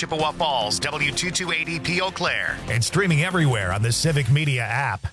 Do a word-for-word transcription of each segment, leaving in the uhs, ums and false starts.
Chippewa Falls, W two twenty-eight E P Eau Claire, and streaming everywhere on the Civic Media app.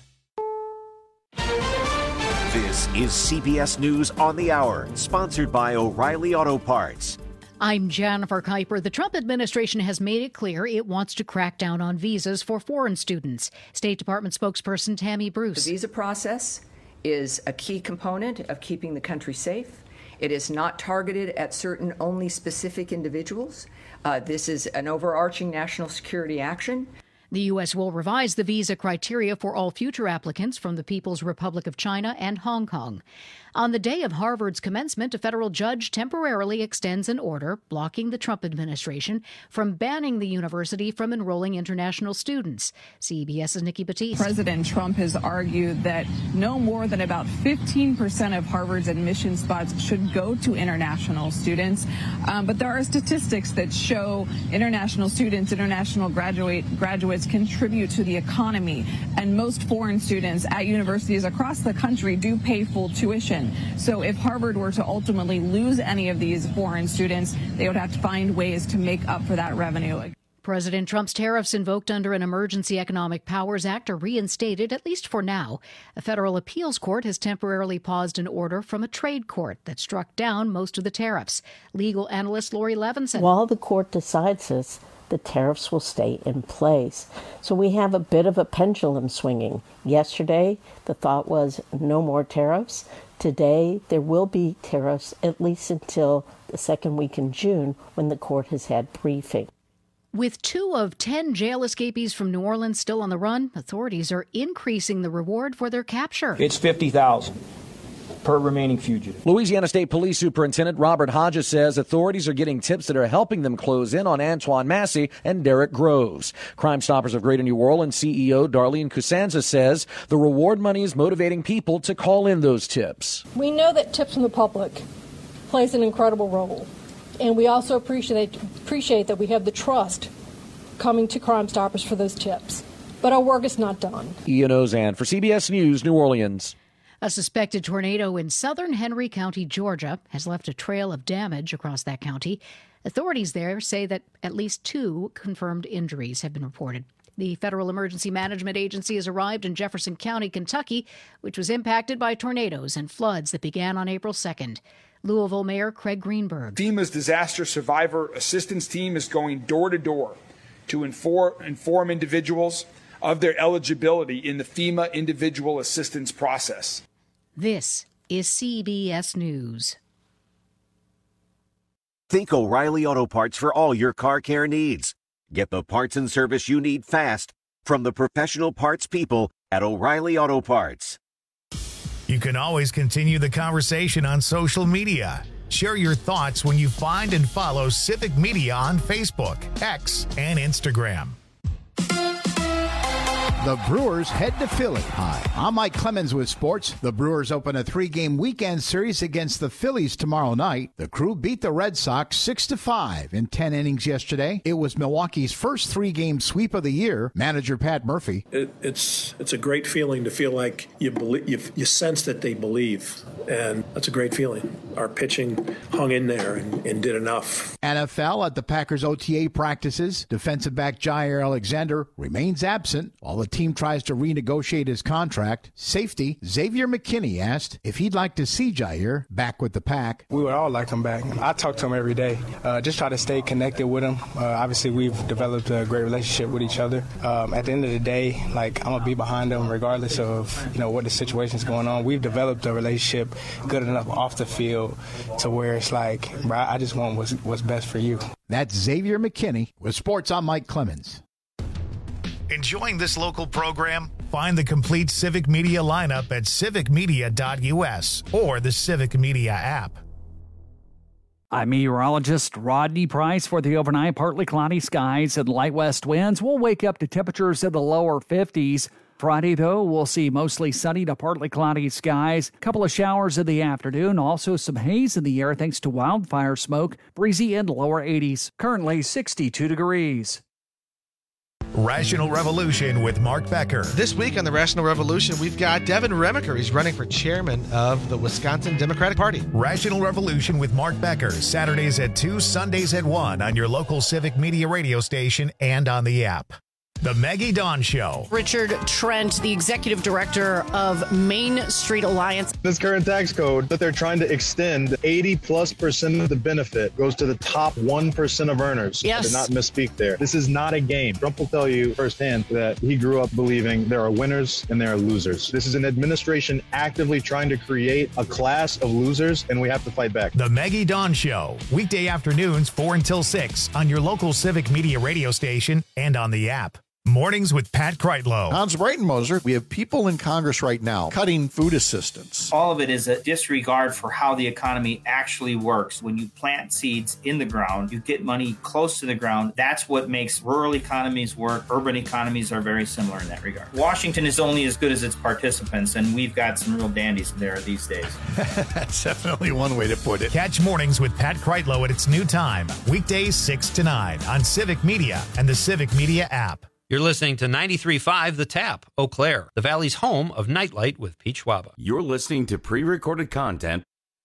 This is C B S News on the Hour, sponsored by O'Reilly Auto Parts. I'm Jennifer Kuiper. The Trump administration has made it clear it wants to crack down on visas for foreign students. State Department spokesperson Tammy Bruce. The visa process is a key component of keeping the country safe. It is not targeted at certain only specific individuals. Uh, this is an overarching national security action. The U S will revise the visa criteria for all future applicants from the People's Republic of China and Hong Kong. On the day of Harvard's commencement, a federal judge temporarily extends an order blocking the Trump administration from banning the university from enrolling international students. CBS's Nikki Batiste. President Trump has argued that no more than about fifteen percent of Harvard's admission spots should go to international students. Um, but there are statistics that show international students, international graduate graduates contribute to the economy. And most foreign students at universities across the country do pay full tuition. So if Harvard were to ultimately lose any of these foreign students, they would have to find ways to make up for that revenue. President Trump's tariffs invoked under an Emergency Economic Powers Act are reinstated, at least for now. A federal appeals court has temporarily paused an order from a trade court that struck down most of the tariffs. Legal analyst Lori Levinson. While the court decides this, the tariffs will stay in place. So we have a bit of a pendulum swinging. Yesterday, the thought was no more tariffs. Today, there will be tariffs at least until the second week in June when the court has had briefing. With two of ten jail escapees from New Orleans still on the run, authorities are increasing the reward for their capture. It's fifty thousand dollars per remaining fugitive. Louisiana State Police Superintendent Robert Hodges says authorities are getting tips that are helping them close in on Antoine Massey and Derek Groves. Crime Stoppers of Greater New Orleans C E O Darlene Costanza says the reward money is motivating people to call in those tips. We know that tips from the public plays an incredible role, and we also appreciate appreciate that we have the trust coming to Crime Stoppers for those tips. But our work is not done. Ian Ozan for C B S News, New Orleans. A suspected tornado in southern Henry County, Georgia, has left a trail of damage across that county. Authorities there say that at least two confirmed injuries have been reported. The Federal Emergency Management Agency has arrived in Jefferson County, Kentucky, which was impacted by tornadoes and floods that began on April second. Louisville Mayor Craig Greenberg. FEMA's Disaster Survivor Assistance Team is going door to door to inform, inform individuals of their eligibility in the FEMA individual assistance process. This is C B S News. Think O'Reilly Auto Parts for all your car care needs. Get the parts and service you need fast from the professional parts people at O'Reilly Auto Parts. You can always continue the conversation on social media. Share your thoughts when you find and follow Civic Media on Facebook, X, and Instagram. The Brewers head to Philly. Hi, I'm Mike Clemens with sports. The Brewers open a three-game weekend series against the Phillies tomorrow night. The Crew beat the Red Sox six to five in ten innings yesterday. It was Milwaukee's first three-game sweep of the year. Manager Pat Murphy. It, it's it's a great feeling to feel like you believe, you, you sense that they believe, and that's a great feeling. Our pitching hung in there and, and did enough. N F L at the Packers O T A practices. Defensive back Jair Alexander remains absent while the team tries to renegotiate his contract. Safety Xavier McKinney asked if he'd like to see Jair back with the Pack. We would all like him back. I talk to him every day. Uh, just try to stay connected with him. Uh, obviously, we've developed a great relationship with each other. Um, at the end of the day, like I'm gonna be behind him regardless of you know what the situation's going on. We've developed a relationship good enough off the field to where it's like, bro, I just want what's, what's best for you. That's Xavier McKinney with Sports. I'm Mike Clemens. Enjoying this local program? Find the complete Civic Media lineup at civic media dot u s or the Civic Media app. I'm meteorologist Rodney Price for the overnight. Partly cloudy skies and light west winds. We'll wake up to temperatures in the lower fifties. Friday, though, we'll see mostly sunny to partly cloudy skies. A couple of showers in the afternoon. Also some haze in the air thanks to wildfire smoke. Breezy in the lower eighties. Currently sixty-two degrees. Rational Revolution with Mark Becker. This week on the Rational Revolution, we've got Devin Remiker. He's running for chairman of the Wisconsin Democratic Party. Rational Revolution with Mark Becker, Saturdays at two, Sundays at one on your local Civic Media radio station and on the app. The Maggie Dawn Show. Richard Trent, the executive director of Main Street Alliance. This current tax code that they're trying to extend, eighty plus percent of the benefit goes to the top one percent of earners. Yes. I did not misspeak there. This is not a game. Trump will tell you firsthand that he grew up believing there are winners and there are losers. This is an administration actively trying to create a class of losers, and we have to fight back. The Maggie Dawn Show. Weekday afternoons, four until six on your local Civic Media radio station and on the app. Mornings with Pat Kreitlow. Hans Breitenmoser, we have people in Congress right now cutting food assistance. All of it is a disregard for how the economy actually works. When you plant seeds in the ground, you get money close to the ground. That's what makes rural economies work. Urban economies are very similar in that regard. Washington is only as good as its participants, and we've got some real dandies there these days. That's definitely one way to put it. Catch Mornings with Pat Kreitlow at its new time, weekdays six to nine on Civic Media and the Civic Media app. You're listening to ninety-three point five The Tap, Eau Claire, the Valley's home of Nightlight with Pete Schwaba. You're listening to pre-recorded content.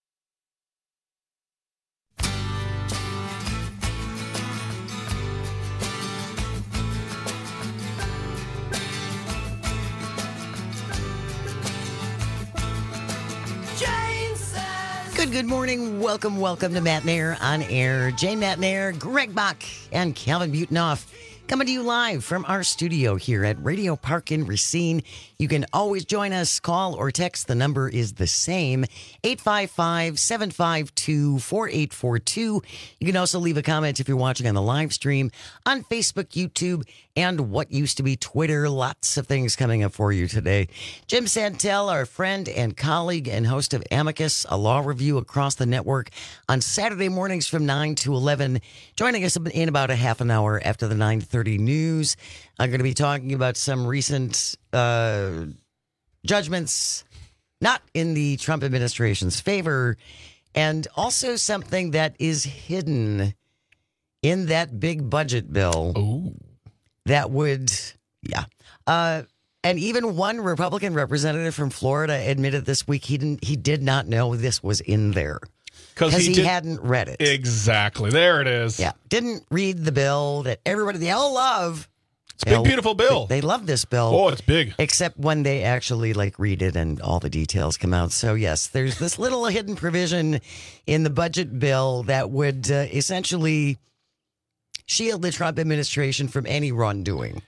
Good, good morning. Welcome, welcome to Matt Mayer on Air. Jane Matt Mayer, Greg Bach, and Calvin Butenoff. Coming to you live from our studio here at Radio Park in Racine. You can always join us, call or text. The number is the same, eight five five, seven five two, four eight four two. You can also leave a comment if you're watching on the live stream on Facebook, YouTube, and what used to be Twitter. Lots of things coming up for you today. Jim Santel, our friend and colleague and host of Amicus, a law review across the network on Saturday mornings from nine to eleven, joining us in about a half an hour after the nine thirty news. I'm going to be talking about some recent uh, judgments not in the Trump administration's favor, and also something that is hidden in that big budget bill. Ooh. That would, yeah. Uh, and even one Republican representative from Florida admitted this week he didn't. He did not know this was in there because he, he did, hadn't read it. Exactly. There it is. Yeah. Didn't read the bill that everybody, they all love. It's a big, beautiful bill. They, they love this bill. Oh, it's big. Except when they actually like read it and all the details come out. So yes, there's this little hidden provision in the budget bill that would uh, essentially shield the Trump administration from any wrongdoing.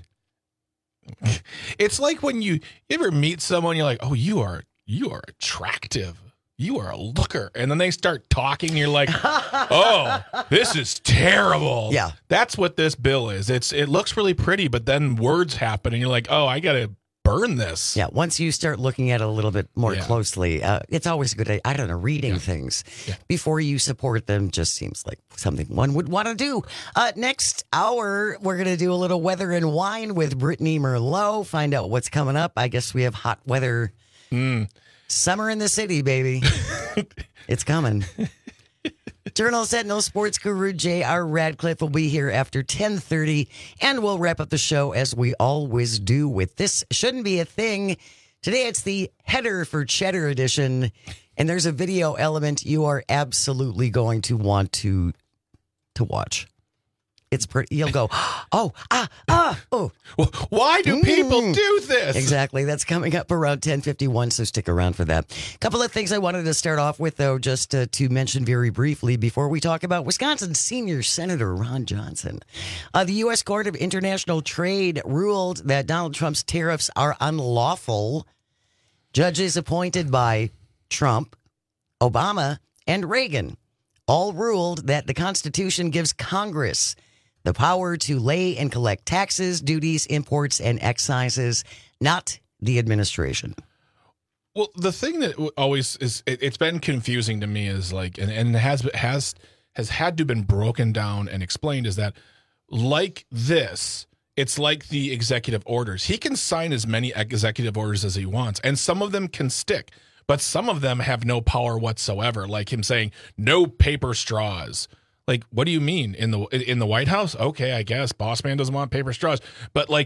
It's like when you, you ever meet someone, you're like, oh, you are you are attractive. You are a looker. And then they start talking. You're like, oh, this is terrible. Yeah. That's what this bill is. It's It looks really pretty, but then words happen and you're like, oh, I got to burn this. Yeah. Once you start looking at it a little bit more Yeah. closely, uh, it's always a good, I don't know, reading Yeah. things Yeah. before you support them just seems like something one would want to do. Uh, next hour, we're going to do a little weather and wine with Brittany Merlot. Find out what's coming up. I guess we have hot weather. Mm. Summer in the city, baby. It's coming. Journal Sentinel sports guru J R Radcliffe will be here after ten thirty, and we'll wrap up the show as we always do with This Shouldn't Be a Thing. Today it's the Header for Cheddar edition, and there's a video element you are absolutely going to want to to watch. It's pretty, you'll go, oh, ah, ah, oh. Why do people mm. do this? Exactly. That's coming up around ten fifty-one, so stick around for that. A couple of things I wanted to start off with, though, just uh, to mention very briefly before we talk about Wisconsin Senior Senator Ron Johnson. Uh, the U S Court of International Trade ruled that Donald Trump's tariffs are unlawful. Judges appointed by Trump, Obama, and Reagan all ruled that the Constitution gives Congress the power to lay and collect taxes, duties, imports, and excises, not the administration. Well, the thing that always is, it, it's been confusing to me is like, and, and has has has had to been broken down and explained is that like this, it's like the executive orders. He can sign as many executive orders as he wants, and some of them can stick, but some of them have no power whatsoever. Like him saying no paper straws. Like, what do you mean in the in the White House? Okay, I guess boss man doesn't want paper straws, but like,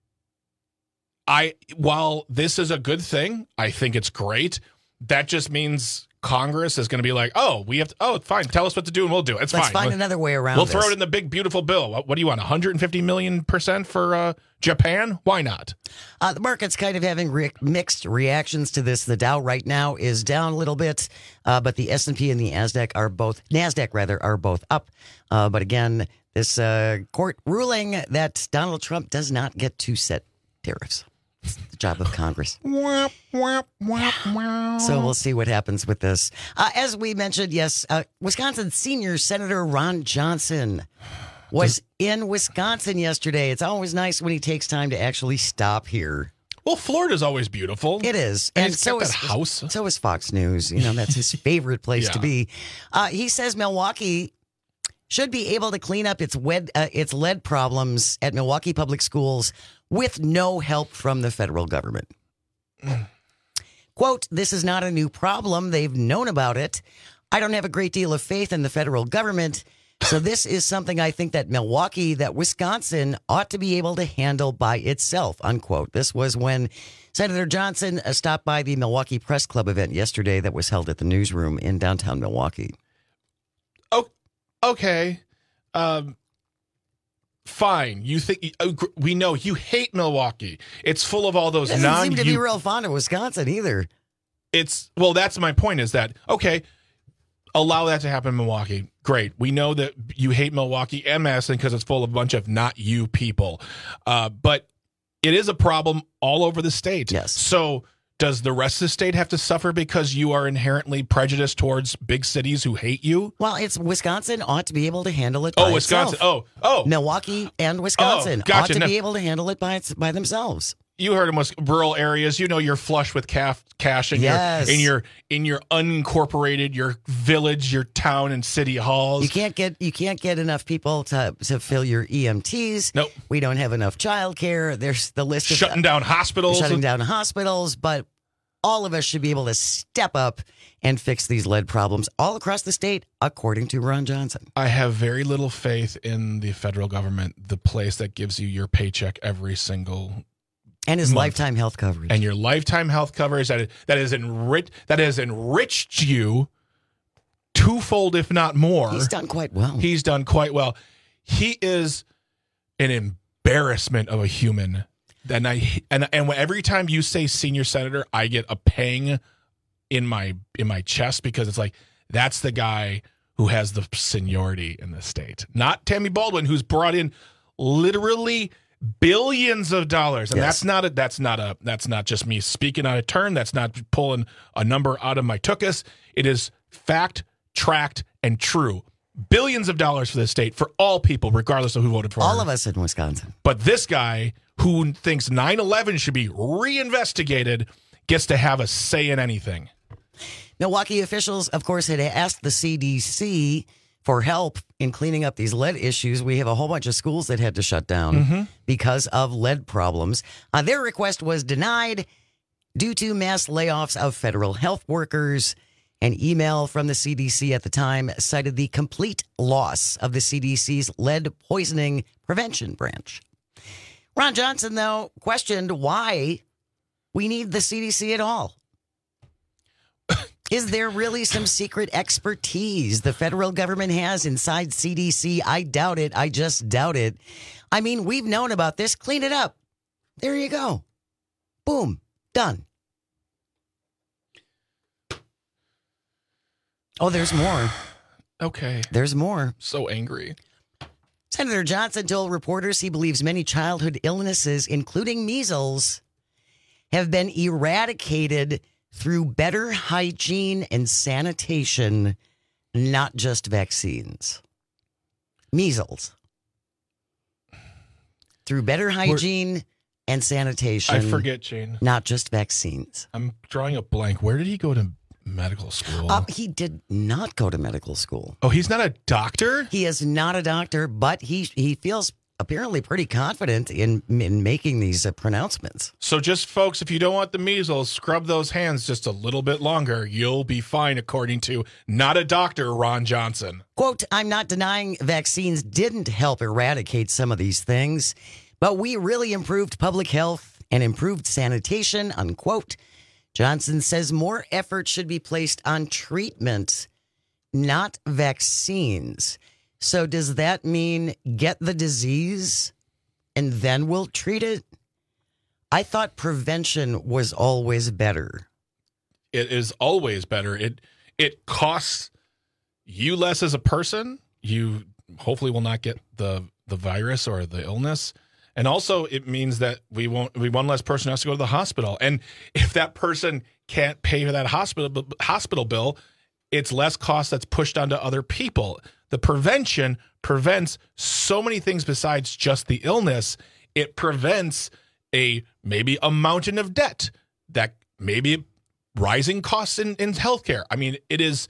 I while this is a good thing, I think it's great. That just means Congress is going to be like, oh, we have to, oh, fine, tell us what to do and we'll do it. It's Let's fine. find we'll, another way around We'll this. throw it in the big, beautiful bill. What, what do you want, one hundred fifty million percent for uh, Japan? Why not? Uh, the market's kind of having re- mixed reactions to this. The Dow right now is down a little bit, uh, but the S and P and the NASDAQ are both, NASDAQ rather, are both up. Uh, but again, this uh, court ruling that Donald Trump does not get to set tariffs. It's the job of Congress. Wah, wah, wah, wah. So we'll see what happens with this. Uh, as we mentioned, yes, uh, Wisconsin senior Senator Ron Johnson was in Wisconsin yesterday. It's always nice when he takes time to actually stop here. Well, Florida's always beautiful. It is. And, And it's so got is that house. So is Fox News. You know, that's his favorite place Yeah. to be. Uh, he says Milwaukee should be able to clean up its lead, uh, its lead problems at Milwaukee Public Schools with no help from the federal government. Quote, this is not a new problem. They've known about it. I don't have a great deal of faith in the federal government. So this is something I think that Milwaukee, that Wisconsin ought to be able to handle by itself, unquote. This was when Senator Johnson uh, stopped by the Milwaukee Press Club event yesterday that was held at the newsroom in downtown Milwaukee. Oh, okay. Um, fine. You think we know you hate Milwaukee. It's full of all those Doesn't non. seem to be real fond of Wisconsin either. It's well. That's my point. Is that okay? Allow that to happen in Milwaukee. Great. We know that you hate Milwaukee and Madison because it's full of a bunch of not you people. Uh, but it is a problem all over the state. Yes. So does the rest of the state have to suffer because you are inherently prejudiced towards big cities who hate you? Well, it's Wisconsin ought to be able to handle it by Oh, Wisconsin. itself. Oh, oh. Milwaukee and Wisconsin Oh, gotcha. ought to Now- be able to handle it by its, by themselves. You heard in Wis- rural areas, you know you're flush with caf- cash in Yes. your in your in your unincorporated, your village, your town and city halls. You can't get you can't get enough people to to fill your E M Ts. Nope. We don't have enough childcare. There's the list of Shutting down hospitals. shutting down hospitals, but all of us should be able to step up and fix these lead problems all across the state, according to Ron Johnson. I have very little faith in the federal government, the place that gives you your paycheck every single And his month. lifetime health coverage. And your lifetime health coverage that that is enriched that has enriched you twofold, if not more. He's done quite well. He's done quite well. He is an embarrassment of a human. And I and and every time you say senior senator, I get a pang in my in my chest because it's like that's the guy who has the seniority in the state, not Tammy Baldwin, who's brought in literally billions of dollars, and Yes. that's not a that's not a that's not just me speaking out of turn. That's not pulling a number out of my tuchus. It is fact, tracked, and true. Billions of dollars for the state for all people, regardless of who voted for all her. of us in Wisconsin. But this guy who thinks nine eleven should be reinvestigated gets to have a say in anything. Milwaukee officials, of course, had asked the C D C for help in cleaning up these lead issues. We have a whole bunch of schools that had to shut down Mm-hmm. because of lead problems. Uh, their request was denied due to mass layoffs of federal health workers. An email from the C D C at the time cited the complete loss of the C D C's lead poisoning prevention branch. Ron Johnson, though, questioned why we need the C D C at all. Is there really some secret expertise the federal government has inside C D C? I doubt it. I just doubt it. I mean, we've known about this. Clean it up. There you go. Boom. Done. Oh, there's more. Okay. There's more. So angry. Senator Johnson told reporters he believes many childhood illnesses, including measles, have been eradicated through better hygiene and sanitation, not just vaccines. Measles. Through better hygiene We're, and sanitation. I forget, Jane. Not just vaccines. I'm drawing a blank. Where did he go to medical school? Uh, he did not go to medical school. Oh, he's not a doctor? He is not a doctor, but he he feels apparently pretty confident in, in making these uh, pronouncements. So just, folks, if you don't want the measles, scrub those hands just a little bit longer. You'll be fine, according to not a doctor, Ron Johnson. Quote, I'm not denying vaccines didn't help eradicate some of these things, but we really improved public health and improved sanitation, unquote. Johnson says more effort should be placed on treatment, not vaccines. So does that mean get the disease and then we'll treat it? I thought prevention was always better. It is always better. It it costs you less as a person. You hopefully will not get the the virus or the illness. And also it means that we won't we one less person has to go to the hospital. And if that person can't pay for that hospital hospital bill, it's less cost that's pushed onto other people. The prevention prevents so many things besides just the illness. It prevents a maybe a mountain of debt, that maybe rising costs in, in healthcare. I mean, it is,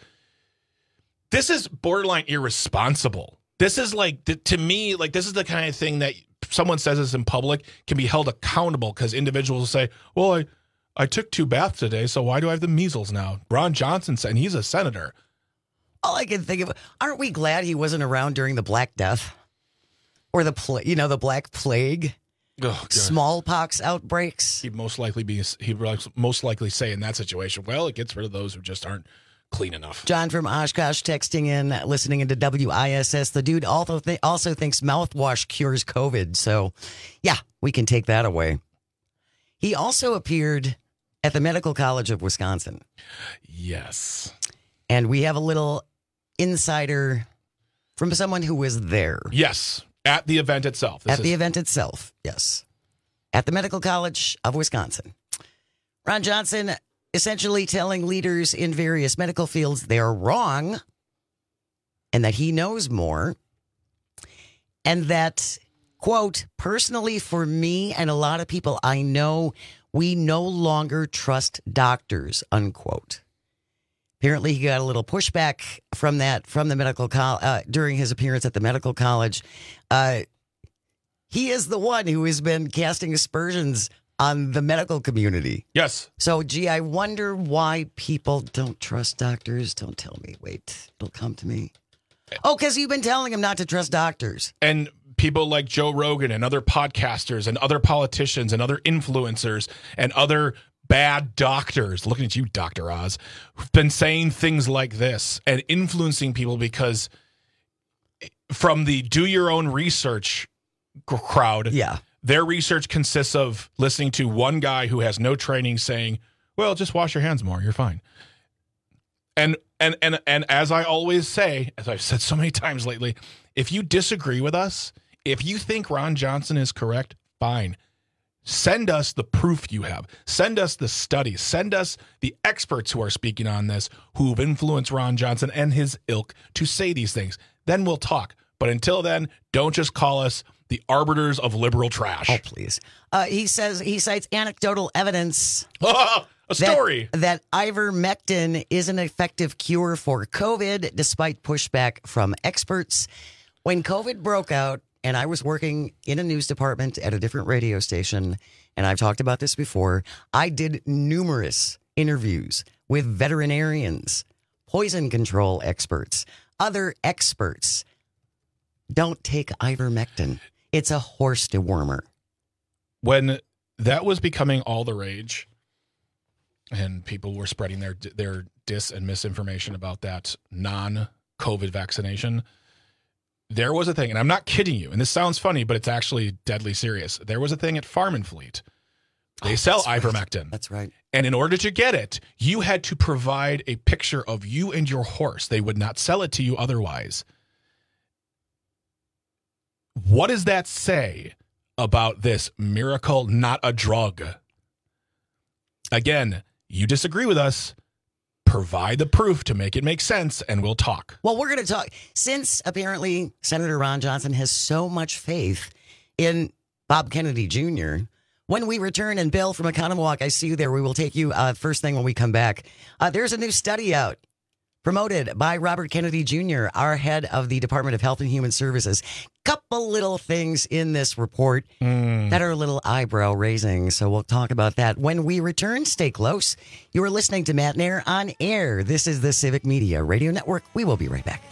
this is borderline irresponsible. This is like, to me, like this is the kind of thing that someone says this in public can be held accountable, because individuals will say, well, I, I took two baths today, so why do I have the measles now? Ron Johnson said, and he's a senator. All I can think of, aren't we glad he wasn't around during the Black Death or the, pl- you know, the Black Plague, oh, smallpox outbreaks? He'd most likely be, he'd most likely say in that situation, well, it gets rid of those who just aren't clean enough. John from Oshkosh texting in, listening into W I S S. The dude also, th- also thinks mouthwash cures COVID. So, yeah, we can take that away. He also appeared at the Medical College of Wisconsin. Yes. And we have a little insider from someone who was there. Yes, at the event itself. This at is- the event itself, yes. At the Medical College of Wisconsin. Ron Johnson essentially telling leaders in various medical fields they're wrong and that he knows more. And that, quote, personally for me and a lot of people I know, we no longer trust doctors, unquote. Apparently, he got a little pushback from that from the medical college uh, during his appearance at the medical college. Uh, he is the one who has been casting aspersions on the medical community. Yes. So, gee, I wonder why people don't trust doctors. Don't tell me. Wait, it'll come to me. Oh, because you've been telling him not to trust doctors. And people like Joe Rogan and other podcasters and other politicians and other influencers and other bad doctors, looking at you, Doctor Oz, who've been saying things like this and influencing people because from the do your own research crowd, yeah, their research consists of listening to one guy who has no training saying, well, just wash your hands more, you're fine. And and and and as I always say, as I've said so many times lately, if you disagree with us, if you think Ron Johnson is correct, fine. Send us the proof you have. Send us the studies. Send us the experts who are speaking on this, who've influenced Ron Johnson and his ilk to say these things. Then we'll talk. But until then, don't just call us the arbiters of liberal trash. Oh, please. Uh, he says he cites anecdotal evidence. A story. That, that ivermectin is an effective cure for COVID, despite pushback from experts. When COVID broke out, and I was working in a news department at a different radio station, and I've talked about this before, I did numerous interviews with veterinarians, poison control experts, other experts. Don't take ivermectin. It's a horse dewormer. When that was becoming all the rage, and people were spreading their their dis and misinformation about that non-COVID vaccination, there was a thing, and I'm not kidding you, and this sounds funny, but it's actually deadly serious. There was a thing at Farm and Fleet. They oh, sell that's ivermectin. Right. That's right. And in order to get it, you had to provide a picture of you and your horse. They would not sell it to you otherwise. What does that say about this miracle, not a drug? Again, you disagree with us. Provide the proof to make it make sense, and we'll talk. Well, we're going to talk. Since apparently Senator Ron Johnson has so much faith in Bob Kennedy Junior, when we return, and Bill from Economwalk, I see you there. We will take you uh, first thing when we come back. Uh, there's a new study out promoted by Robert Kennedy Junior, our head of the Department of Health and Human Services. Couple little things in this report mm. that are a little eyebrow raising. So we'll talk about that when we return. Stay close. You are listening to Matt Nair on Air. This is the Civic Media Radio Network. We will be right back.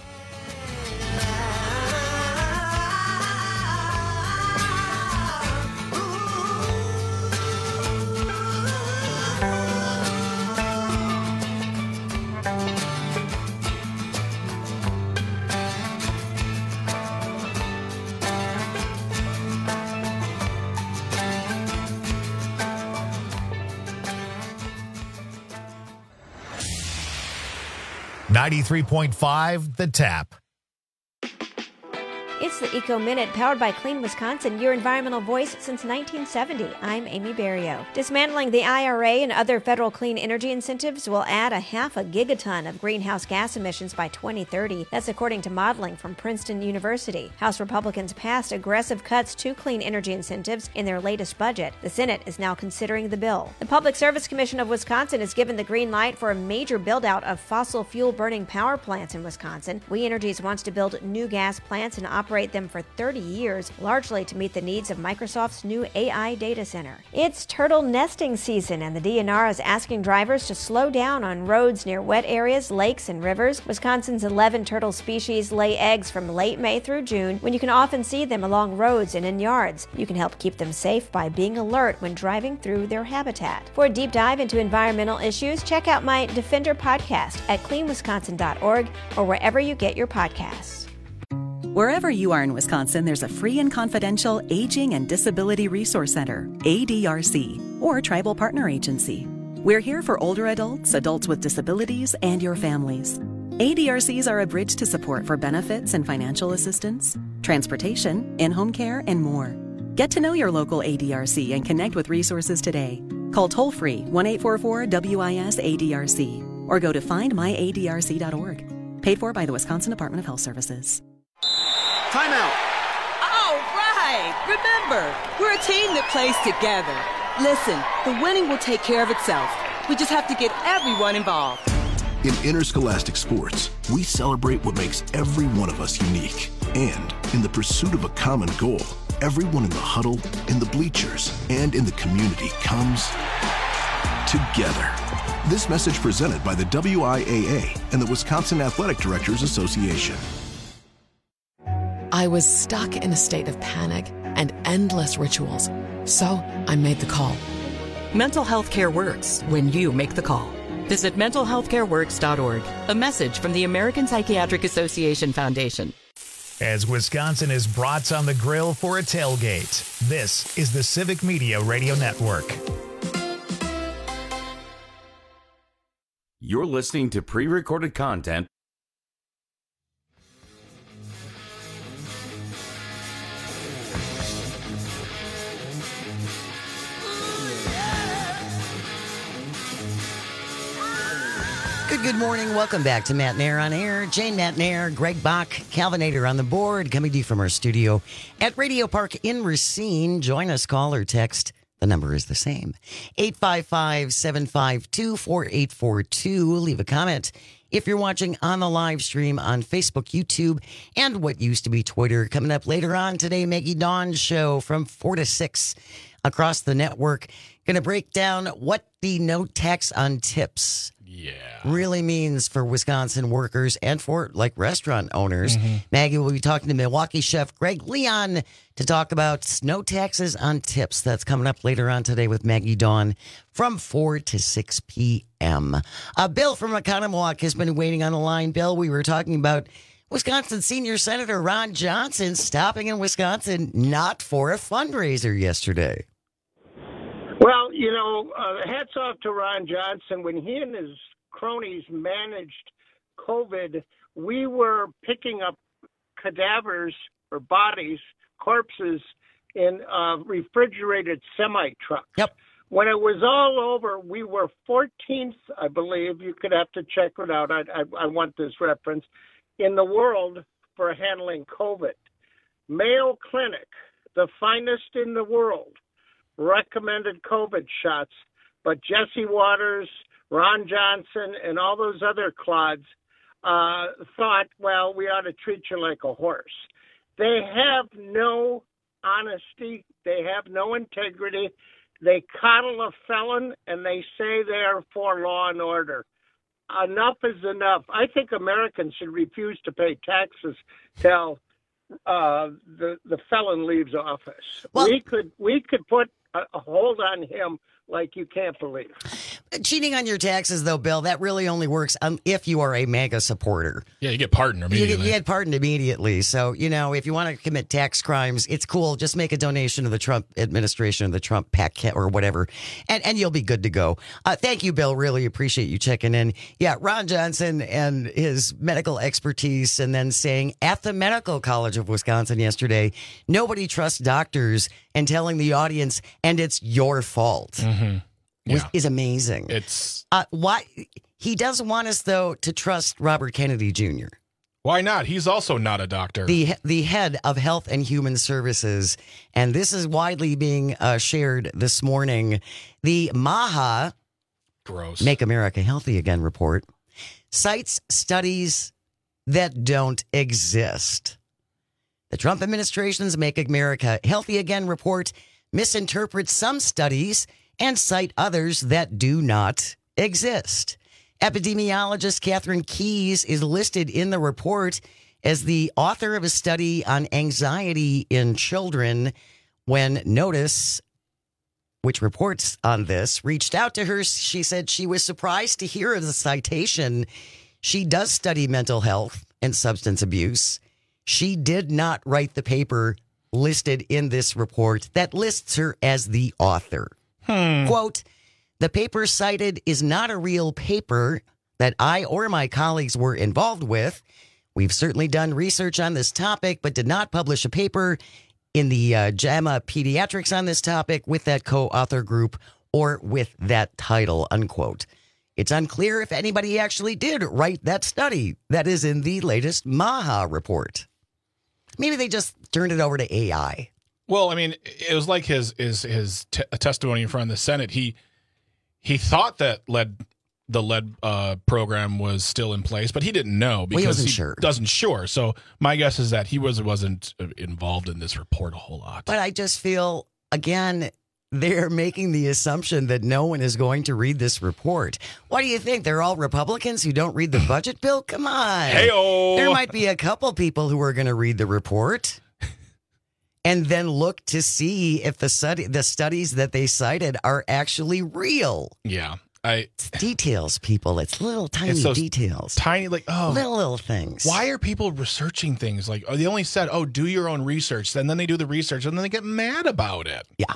ninety-three point five The Tap. It's the Eco Minute, powered by Clean Wisconsin, your environmental voice since nineteen seventy. I'm Amy Berrio. Dismantling the I R A and other federal clean energy incentives will add a half a gigaton of greenhouse gas emissions by twenty thirty. That's according to modeling from Princeton University. House Republicans passed aggressive cuts to clean energy incentives in their latest budget. The Senate is now considering the bill. The Public Service Commission of Wisconsin has given the green light for a major build-out of fossil fuel-burning power plants in Wisconsin. We Energies wants to build new gas plants and operate them for thirty years, largely to meet the needs of Microsoft's new A I data center. It's turtle nesting season, and the D N R is asking drivers to slow down on roads near wet areas, lakes, and rivers. Wisconsin's eleven turtle species lay eggs from late May through June, when you can often see them along roads and in yards. You can help keep them safe by being alert when driving through their habitat. For a deep dive into environmental issues, check out my Defender podcast at clean wisconsin dot org or wherever you get your podcasts. Wherever you are in Wisconsin, there's a free and confidential Aging and Disability Resource Center, A D R C, or Tribal Partner Agency. We're here for older adults, adults with disabilities, and your families. A D R Cs are a bridge to support for benefits and financial assistance, transportation, in-home care, and more. Get to know your local A D R C and connect with resources today. Call toll-free one eight four four W I S A D R C or go to find my A D R C dot org. Paid for by the Wisconsin Department of Health Services. Timeout. All right. Remember, we're a team that plays together. Listen, the winning will take care of itself. We just have to get everyone involved. In interscholastic sports, we celebrate what makes every one of us unique. And in the pursuit of a common goal, everyone in the huddle, in the bleachers, and in the community comes together. This message presented by the W I A A and the Wisconsin Athletic Directors Association. I was stuck in a state of panic and endless rituals, so I made the call. Mental health care works when you make the call. Visit mental health care works dot org. A message from the American Psychiatric Association Foundation. As Wisconsin is brats on the grill for a tailgate, this is the Civic Media Radio Network. You're listening to pre-recorded content. Good, good morning. Welcome back to Matt Nair on Air. Jane Matt Nair, Greg Bach, Calvinator on the board, coming to you from our studio at Radio Park in Racine. Join us, call or text. The number is the same. eight five five, seven five two, four eight four two. Leave a comment if you're watching on the live stream on Facebook, YouTube, and what used to be Twitter. Coming up later on today, Maggie Dawn's show from four to six across the network. Going to break down what the no tax on tips yeah. really means for Wisconsin workers and for like restaurant owners. Mm-hmm. Maggie will be talking to Milwaukee chef Greg Leon to talk about no taxes on tips. That's coming up later on today with Maggie Dawn from four to six p.m. Uh, Bill from Oconomowoc has been waiting on the line. Bill, we were talking about Wisconsin Senior Senator Ron Johnson stopping in Wisconsin not for a fundraiser yesterday. Well, you know, uh, hats off to Ron Johnson. When he and his cronies managed COVID, we were picking up cadavers or bodies, corpses in uh, refrigerated semi-trucks. Yep. When it was all over, we were fourteenth, I believe. You could have to check it out. I, I, I want this reference. In the world for handling COVID. Mayo Clinic, the finest in the world, recommended COVID shots, but Jesse Waters, Ron Johnson, and all those other clods uh, thought, well, we ought to treat you like a horse. They have no honesty. They have no integrity. They coddle a felon, and they say they're for law and order. Enough is enough. I think Americans should refuse to pay taxes till uh, the the felon leaves office. Well, we could we could put a, a hold on him like you can't believe. Cheating on your taxes, though, Bill, that really only works um, if you are a MAGA supporter. Yeah, you get pardoned immediately. You get, you get pardoned immediately. So, you know, if you want to commit tax crimes, it's cool. Just make a donation to the Trump administration or the Trump PAC or whatever, and, and you'll be good to go. Uh, thank you, Bill. Really appreciate you checking in. Yeah, Ron Johnson and his medical expertise, and then saying at the Medical College of Wisconsin yesterday, nobody trusts doctors, and telling the audience, and it's your fault. Mm-hmm. Was, is amazing. It's uh, why he doesn't want us, though, to trust Robert Kennedy Junior Why not? He's also not a doctor. The the head of Health and Human Services, and this is widely being uh, shared this morning. The MAHA, gross, Make America Healthy Again report cites studies that don't exist. The Trump administration's Make America Healthy Again report misinterprets some studies and cite others that do not exist. Epidemiologist Catherine Keyes is listed in the report as the author of a study on anxiety in children when Notice, which reports on this, reached out to her. She said she was surprised to hear of the citation. She does study mental health and substance abuse. She did not write the paper listed in this report that lists her as the author. Hmm. Quote, the paper cited is not a real paper that I or my colleagues were involved with. We've certainly done research on this topic, but did not publish a paper in the uh, JAMA Pediatrics on this topic with that co-author group or with that title, unquote. It's unclear if anybody actually did write that study that is in the latest MAHA report. Maybe they just turned it over to A I. Well, I mean, it was like his his his t- testimony in front of the Senate. He he thought that lead the lead uh, program was still in place, but he didn't know because well, he wasn't he sure. doesn't sure. So my guess is that he was wasn't involved in this report a whole lot. But I just feel again they're making the assumption that no one is going to read this report. What do you think? They're all Republicans who don't read the budget bill? Come on. Hey-o. There might be a couple people who are going to read the report and then look to see if the study, the studies that they cited are actually real. Yeah. I, it's details, people. It's little tiny it's those details. Tiny, like, oh. Little, little things. Why are people researching things? Like, oh, they only said, oh, do your own research. And then they do the research and then they get mad about it. Yeah.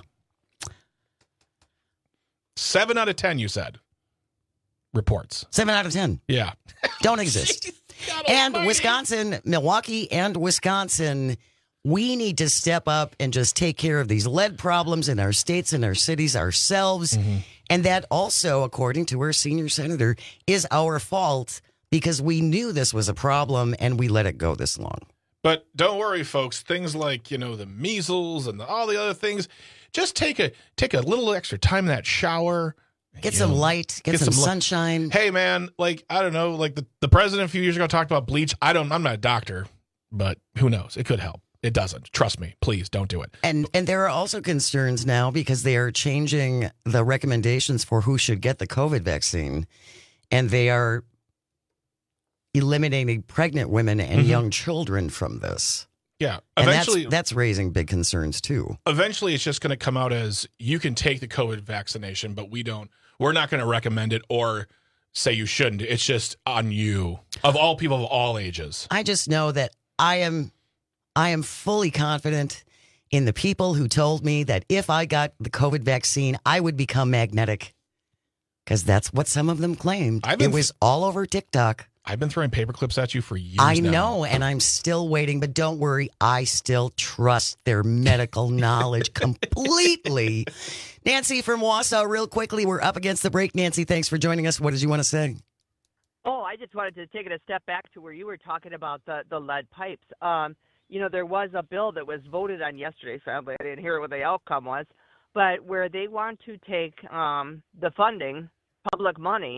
Seven out of ten, you said. Reports. Seven out of ten. Yeah. Don't exist. And Wisconsin, Milwaukee and Wisconsin, we need to step up and just take care of these lead problems in our states and our cities ourselves. Mm-hmm. And that also, according to our senior senator, is our fault because we knew this was a problem and we let it go this long. But don't worry, folks. Things like, you know, the measles and the, all the other things, just take a take a little extra time in that shower. Get some know, light, get, get some, some sunshine. Hey, man, like, I don't know, like the, the president a few years ago talked about bleach. I don't, I'm not a doctor, but who knows? It could help. It doesn't. Trust me. Please don't do it. And and there are also concerns now because they are changing the recommendations for who should get the COVID vaccine. And they are eliminating pregnant women and mm-hmm. young children from this. Yeah. And Eventually, that's, that's raising big concerns, too. Eventually, it's just going to come out as you can take the COVID vaccination, but we don't. We're not going to recommend it or say you shouldn't. It's just on you, of all people of all ages. I just know that I am, I am fully confident in the people who told me that if I got the COVID vaccine, I would become magnetic. Because that's what some of them claimed. It was all over TikTok. I've been throwing paper clips at you for years I now. know, and I'm still waiting. But don't worry, I still trust their medical knowledge completely. Nancy from Wausau, real quickly, we're up against the break. Nancy, thanks for joining us. What did you want to say? Oh, I just wanted to take it a step back to where you were talking about the, the lead pipes. Um, you know, there was a bill that was voted on yesterday. Sadly, I didn't hear what the outcome was. But where they want to take um, the funding, public money,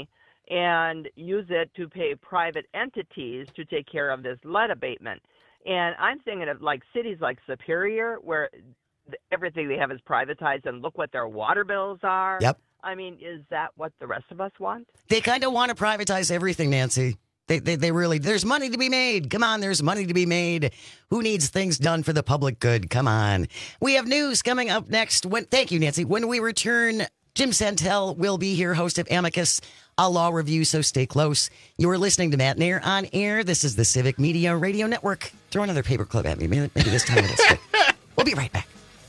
and use it to pay private entities to take care of this lead abatement. And I'm thinking of like cities like Superior, where everything they have is privatized, and look what their water bills are. Yep. I mean, is that what the rest of us want? They kind of want to privatize everything, Nancy. They, they they really, there's money to be made. Come on, there's money to be made. Who needs things done for the public good? Come on. We have news coming up next. When, thank you, Nancy. When we return, Jim Santel will be here, host of Amicus, a law review, so stay close. You're listening to Matt Nair on air. This is the Civic Media Radio Network. Throw another paperclip at me. Maybe, maybe this time it'll stick. We'll be right back.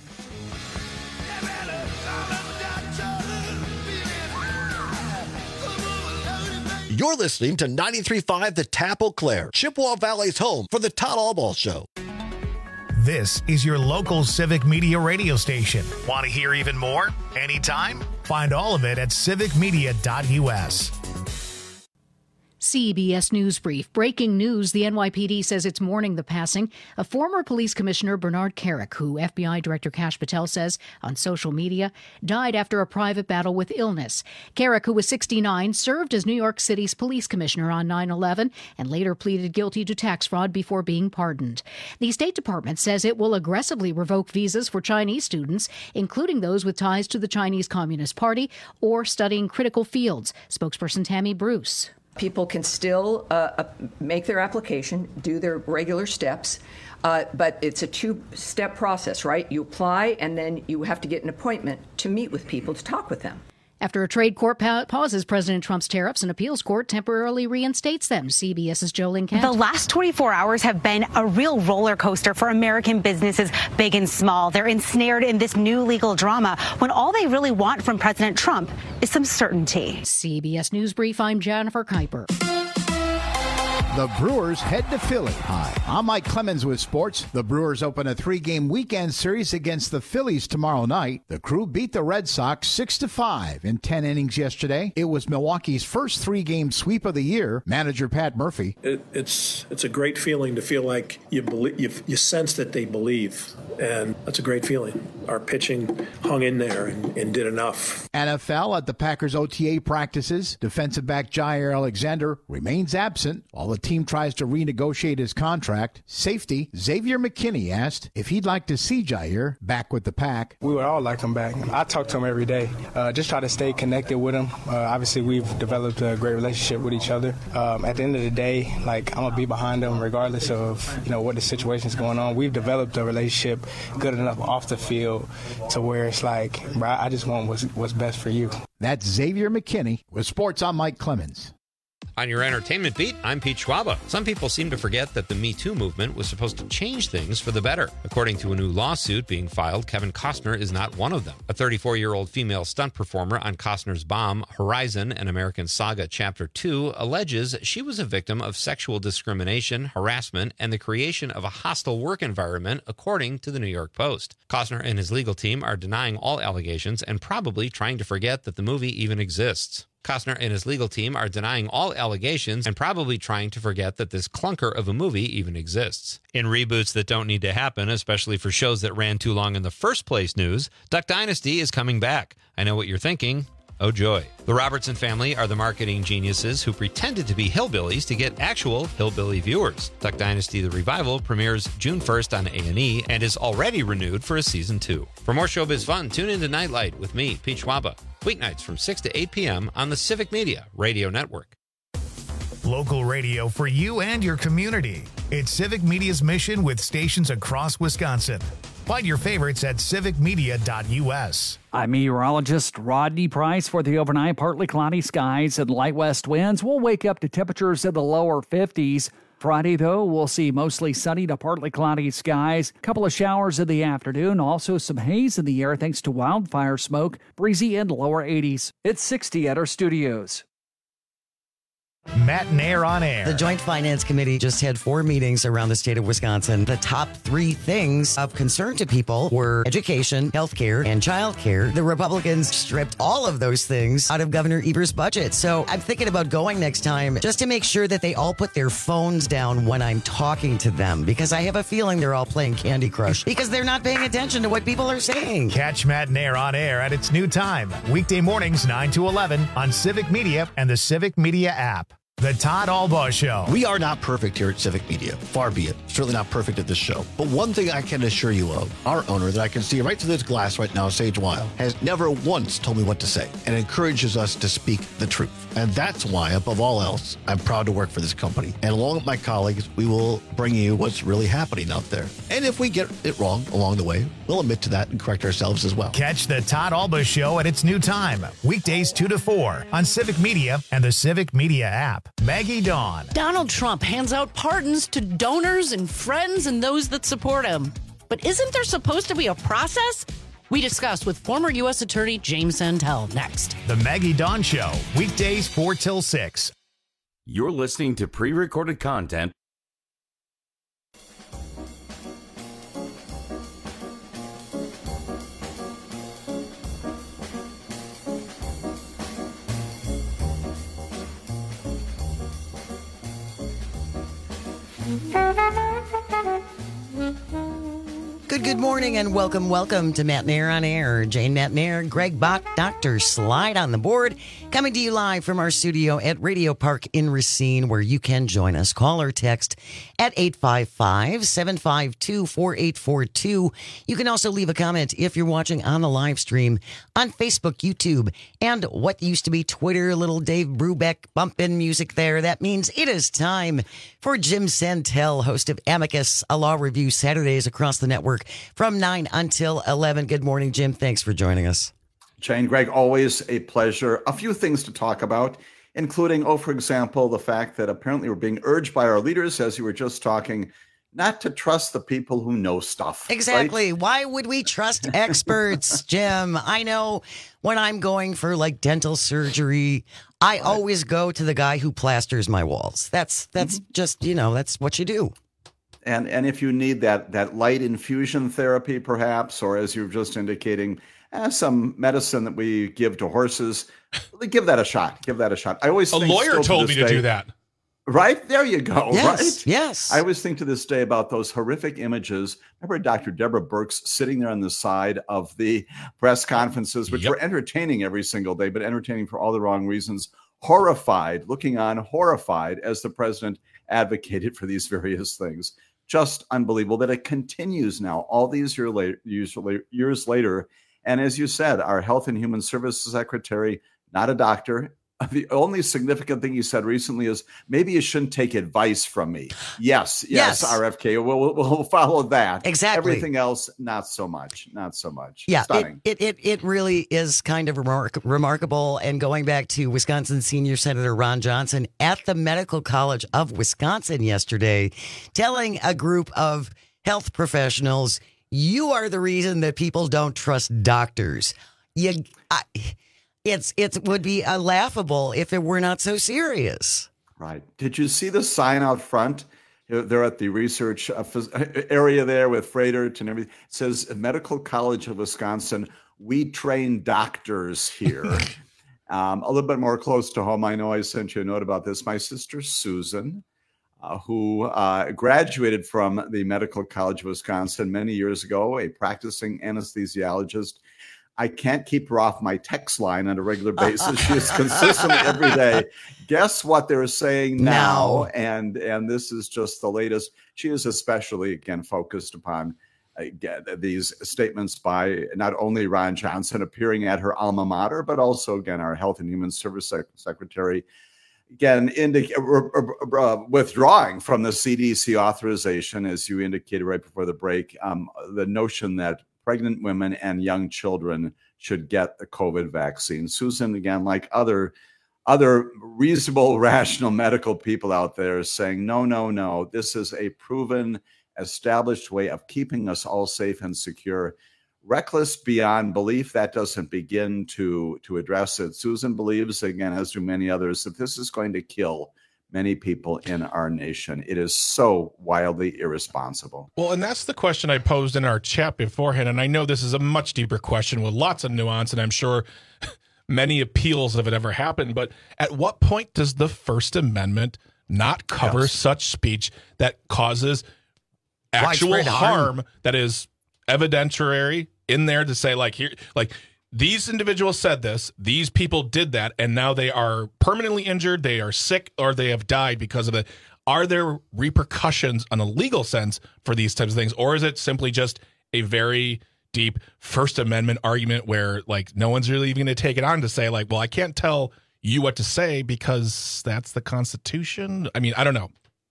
You're listening to ninety-three point five The Tap Eau Claire, Chippewa Valley's home for the Todd Albaugh Show. This is your local Civic Media radio station. Want to hear even more? Anytime? Find all of it at civic media dot u s. C B S News Brief. Breaking news. The N Y P D says it's mourning the passing of former police commissioner Bernard Kerik, who F B I Director Kash Patel says on social media died after a private battle with illness. Kerik, who was sixty-nine, served as New York City's police commissioner on nine eleven and later pleaded guilty to tax fraud before being pardoned. The State Department says it will aggressively revoke visas for Chinese students, including those with ties to the Chinese Communist Party or studying critical fields. Spokesperson Tammy Bruce. People can still uh, make their application, do their regular steps, uh, but it's a two-step process, right? You apply, and then you have to get an appointment to meet with people, to talk with them. After a trade court pa- pauses President Trump's tariffs, an appeals court temporarily reinstates them. CBS's Jolene Kent. The last twenty-four hours have been a real roller coaster for American businesses, big and small. They're ensnared in this new legal drama when all they really want from President Trump is some certainty. C B S News Brief, I'm Jennifer Kuiper. The Brewers head to Philly. Hi, I'm Mike Clemens with sports. The Brewers open a three-game weekend series against the Phillies tomorrow night. The Crew beat the Red Sox six to five in ten innings yesterday. It was Milwaukee's first three-game sweep of the year. Manager Pat Murphy. It, it's it's a great feeling to feel like you believe, you, you sense that they believe, and that's a great feeling. Our pitching hung in there and, and did enough. N F L at the Packers O T A practices. Defensive back Jair Alexander remains absent while the team tries to renegotiate his contract. Safety Xavier McKinney asked if he'd like to see Jair back with the Pack. We would all like him back. I talk to him every day. Uh, just try to stay connected with him. Uh, obviously, we've developed a great relationship with each other. Um, at the end of the day, like I'm gonna be behind him regardless of you know what the situation is going on. We've developed a relationship good enough off the field to where it's like, bro, I just want what's, what's best for you. That's Xavier McKinney with sports. I'm Mike Clemens. On your entertainment beat, I'm Pete Schwaba. Some people seem to forget that the Me Too movement was supposed to change things for the better. According to a new lawsuit being filed, Kevin Costner is not one of them. A thirty-four-year-old female stunt performer on Costner's bomb, Horizon, an American Saga Chapter two, alleges she was a victim of sexual discrimination, harassment, and the creation of a hostile work environment, according to the New York Post. Costner and his legal team are denying all allegations and probably trying to forget that the movie even exists. Costner and his legal team are denying all allegations and probably trying to forget that this clunker of a movie even exists. In reboots that don't need to happen, especially for shows that ran too long in the first place news, Duck Dynasty is coming back. I know what you're thinking. Oh, joy. The Robertson family are the marketing geniuses who pretended to be hillbillies to get actual hillbilly viewers. Duck Dynasty The Revival premieres June first on A and E and is already renewed for a season two. For more showbiz fun, tune into Nightlight with me, Pete Schwaba. Weeknights from six to eight p.m. on the Civic Media Radio Network. Local radio for you and your community. It's Civic Media's mission with stations across Wisconsin. Find your favorites at civic media dot u s. I'm meteorologist Rodney Price. For the overnight, partly cloudy skies and light west winds. We'll wake up to temperatures in the lower fifties. Friday, though, we'll see mostly sunny to partly cloudy skies. A couple of showers in the afternoon. Also some haze in the air thanks to wildfire smoke. Breezy in lower eighties. It's sixty at our studios. Matt and Air on Air. The Joint Finance Committee just had four meetings around the state of Wisconsin. The top three things of concern to people were education, healthcare, and childcare. The Republicans stripped all of those things out of Governor Evers' budget. So I'm thinking about going next time just to make sure that they all put their phones down when I'm talking to them, because I have a feeling they're all playing Candy Crush because they're not paying attention to what people are saying. Catch Matt and Air on Air at its new time, weekday mornings nine to eleven on Civic Media and the Civic Media app. The Todd Albaugh Show. We are not perfect here at Civic Media. Far be it. Certainly not perfect at this show. But one thing I can assure you of, our owner that I can see right through this glass right now, Sage Weil, has never once told me what to say and encourages us to speak the truth. And that's why, above all else, I'm proud to work for this company. And along with my colleagues, we will bring you what's really happening out there. And if we get it wrong along the way, we'll admit to that and correct ourselves as well. Catch the Todd Albaugh Show at its new time, weekdays two to four on Civic Media and the Civic Media app. Maggie Dawn. Donald Trump hands out pardons to donors and friends and those that support him. But isn't there supposed to be a process? We discuss with former U S Attorney James Santel next. The Maggie Dawn Show, weekdays four till six. You're listening to pre-recorded content. Good, good morning and welcome, welcome to Matt and Air on Air. Jane Matt and Air, Greg Bach, Doctor Slide on the board, coming to you live from our studio at Radio Park in Racine, where you can join us. Call or text at eight five five, seven five two, four eight four two. You can also leave a comment if you're watching on the live stream on Facebook, YouTube, and what used to be Twitter. Little Dave Brubeck bumping music there. That means it is time for Jim Santel, host of Amicus, a law review Saturdays across the network from nine until eleven. Good morning, Jim. Thanks for joining us. Jane, Greg, always a pleasure. A few things to talk about, including, oh, for example, the fact that apparently we're being urged by our leaders, as you were just talking, not to trust the people who know stuff. Exactly. Right? Why would we trust experts, Jim? I know when I'm going for like dental surgery, I right. always go to the guy who plasters my walls. That's that's mm-hmm. just, you know, that's what you do. And and if you need that that light infusion therapy, perhaps, or as you were just indicating, eh, some medicine that we give to horses, give that a shot. Give that a shot. I always a think lawyer told me day, to do that. Right? There you go. Yes, right? Yes. I always think to this day about those horrific images. Remember Doctor Deborah Birx sitting there on the side of the press conferences, which yep. were entertaining every single day, but entertaining for all the wrong reasons. Horrified, looking on, horrified as the president advocated for these various things. Just unbelievable that it continues now, all these year later, years later. And as you said, our Health and Human Services Secretary, not a doctor. The only significant thing he said recently is maybe you shouldn't take advice from me. Yes, yes, yes. R F K, we'll, we'll follow that. Exactly. Everything else, not so much, not so much. Yeah, Stunning. It, it, it, it really is kind of remark- remarkable. And going back to Wisconsin Senior Senator Ron Johnson at the Medical College of Wisconsin yesterday, telling a group of health professionals, you are the reason that people don't trust doctors. You... I, It's it would be uh, laughable if it were not so serious. Right. Did you see the sign out front? They're at the research area there with Fredert and everything. It says Medical College of Wisconsin. We train doctors here. um, a little bit more close to home. I know I sent you a note about this. My sister Susan, uh, who uh, graduated from the Medical College of Wisconsin many years ago, a practicing anesthesiologist. I can't keep her off my text line on a regular basis. She is consistently every day. Guess what they're saying now? No. And and this is just the latest. She is especially, again, focused upon again, these statements by not only Ron Johnson appearing at her alma mater, but also, again, our Health and Human Service Sec- Secretary, again, indic- uh, uh, withdrawing from the C D C authorization, as you indicated right before the break, um, the notion that pregnant women and young children should get the COVID vaccine. Susan, again, like other other reasonable, rational medical people out there, is saying, no, no, no, this is a proven, established way of keeping us all safe and secure. reckless beyond belief. That doesn't begin to, to address it. Susan believes, again, as do many others, that this is going to kill many people in our nation. It is so wildly irresponsible. Well, and that's the question I posed in our chat beforehand. And I know this is a much deeper question with lots of nuance, and I'm sure many appeals if it ever happened. But at what point does the First Amendment not cover yes. such speech that causes actual harm, harm that is evidentiary in there to say, like, here, like, these individuals said this, these people did that, and now they are permanently injured, they are sick, or they have died because of it. Are there repercussions on a legal sense for these types of things, or is it simply just a very deep First Amendment argument where, like, no one's really even going to take it on to say, like, well, I can't tell you what to say because that's the Constitution? I mean, I don't know.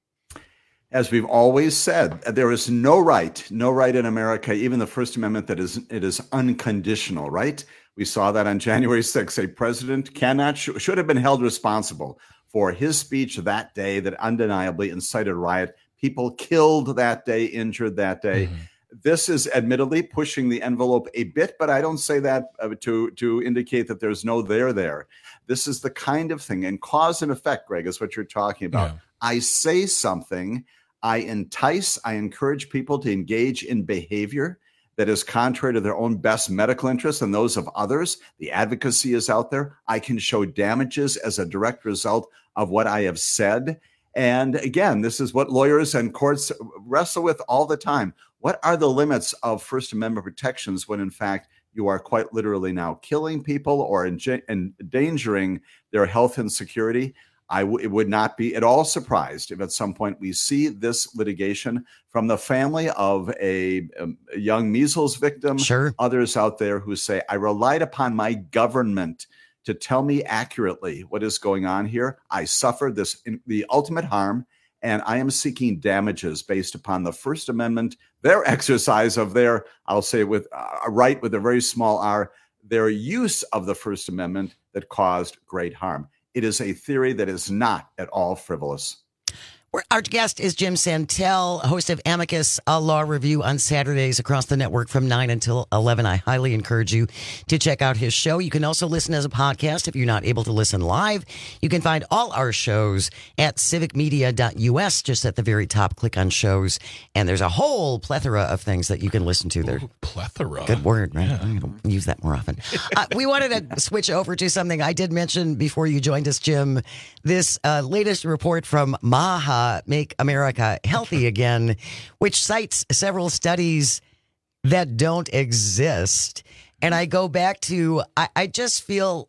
As we've always said, there is no right, no right in America, even the First Amendment, that is it is unconditional, right? We saw that on January sixth. A president cannot, sh- should have been held responsible for his speech that day that undeniably incited riot. People killed that day, injured that day. Mm-hmm. This is admittedly pushing the envelope a bit, but I don't say that to, to indicate that there's no there there. This is the kind of thing, and cause and effect, Greg, is what you're talking about. Yeah. I say something, I entice, I encourage people to engage in behavior that is contrary to their own best medical interests and those of others. The advocacy is out there. I can show damages as a direct result of what I have said. And again, this is what lawyers and courts wrestle with all the time. What are the limits of First Amendment protections when, in fact, you are quite literally now killing people or endangering their health and security? I w- would not be at all surprised if at some point we see this litigation from the family of a, a young measles victim, sure. others out there who say, I relied upon my government to tell me accurately what is going on here. I suffered this, the ultimate harm, and I am seeking damages based upon the First Amendment, their exercise of their, I'll say with a right with a very small r, their use of the First Amendment that caused great harm. It is a theory that is not at all frivolous. Our guest is Jim Santel, host of Amicus, a law review on Saturdays across the network from nine until eleven. I highly encourage you to check out his show. You can also listen as a podcast if you're not able to listen live. You can find all our shows at civic media dot u s, just at the very top. Click on shows, and there's a whole plethora of things that you can listen to there. Ooh, plethora. Good word, right? Yeah. I'm going to use that more often. uh, we wanted to switch over to something I did mention before you joined us, Jim. This uh, latest report from MAHA, Make America Healthy Again, which cites several studies that don't exist. And I go back to, I, I just feel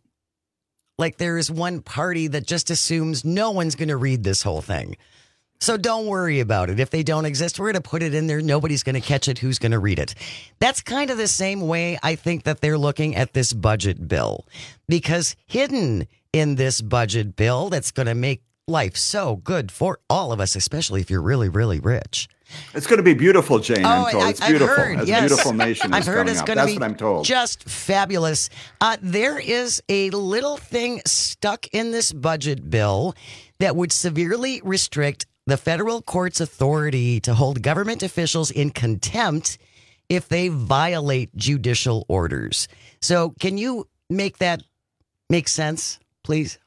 like there is one party that just assumes no one's going to read this whole thing. So don't worry about it. If they don't exist, we're going to put it in there. Nobody's going to catch it. Who's going to read it? That's kind of the same way I think that they're looking at this budget bill, because hidden in this budget bill that's going to make life so good for all of us, especially if you're really, really rich. It's going to be beautiful, Jane. Oh, I'm told. I, it's beautiful. I've heard, a yes. beautiful nation I've is heard coming it's up. going That's to be what I'm told. Just fabulous. Uh, there is a little thing stuck in this budget bill that would severely restrict the federal court's authority to hold government officials in contempt if they violate judicial orders. So can you make that make sense, please?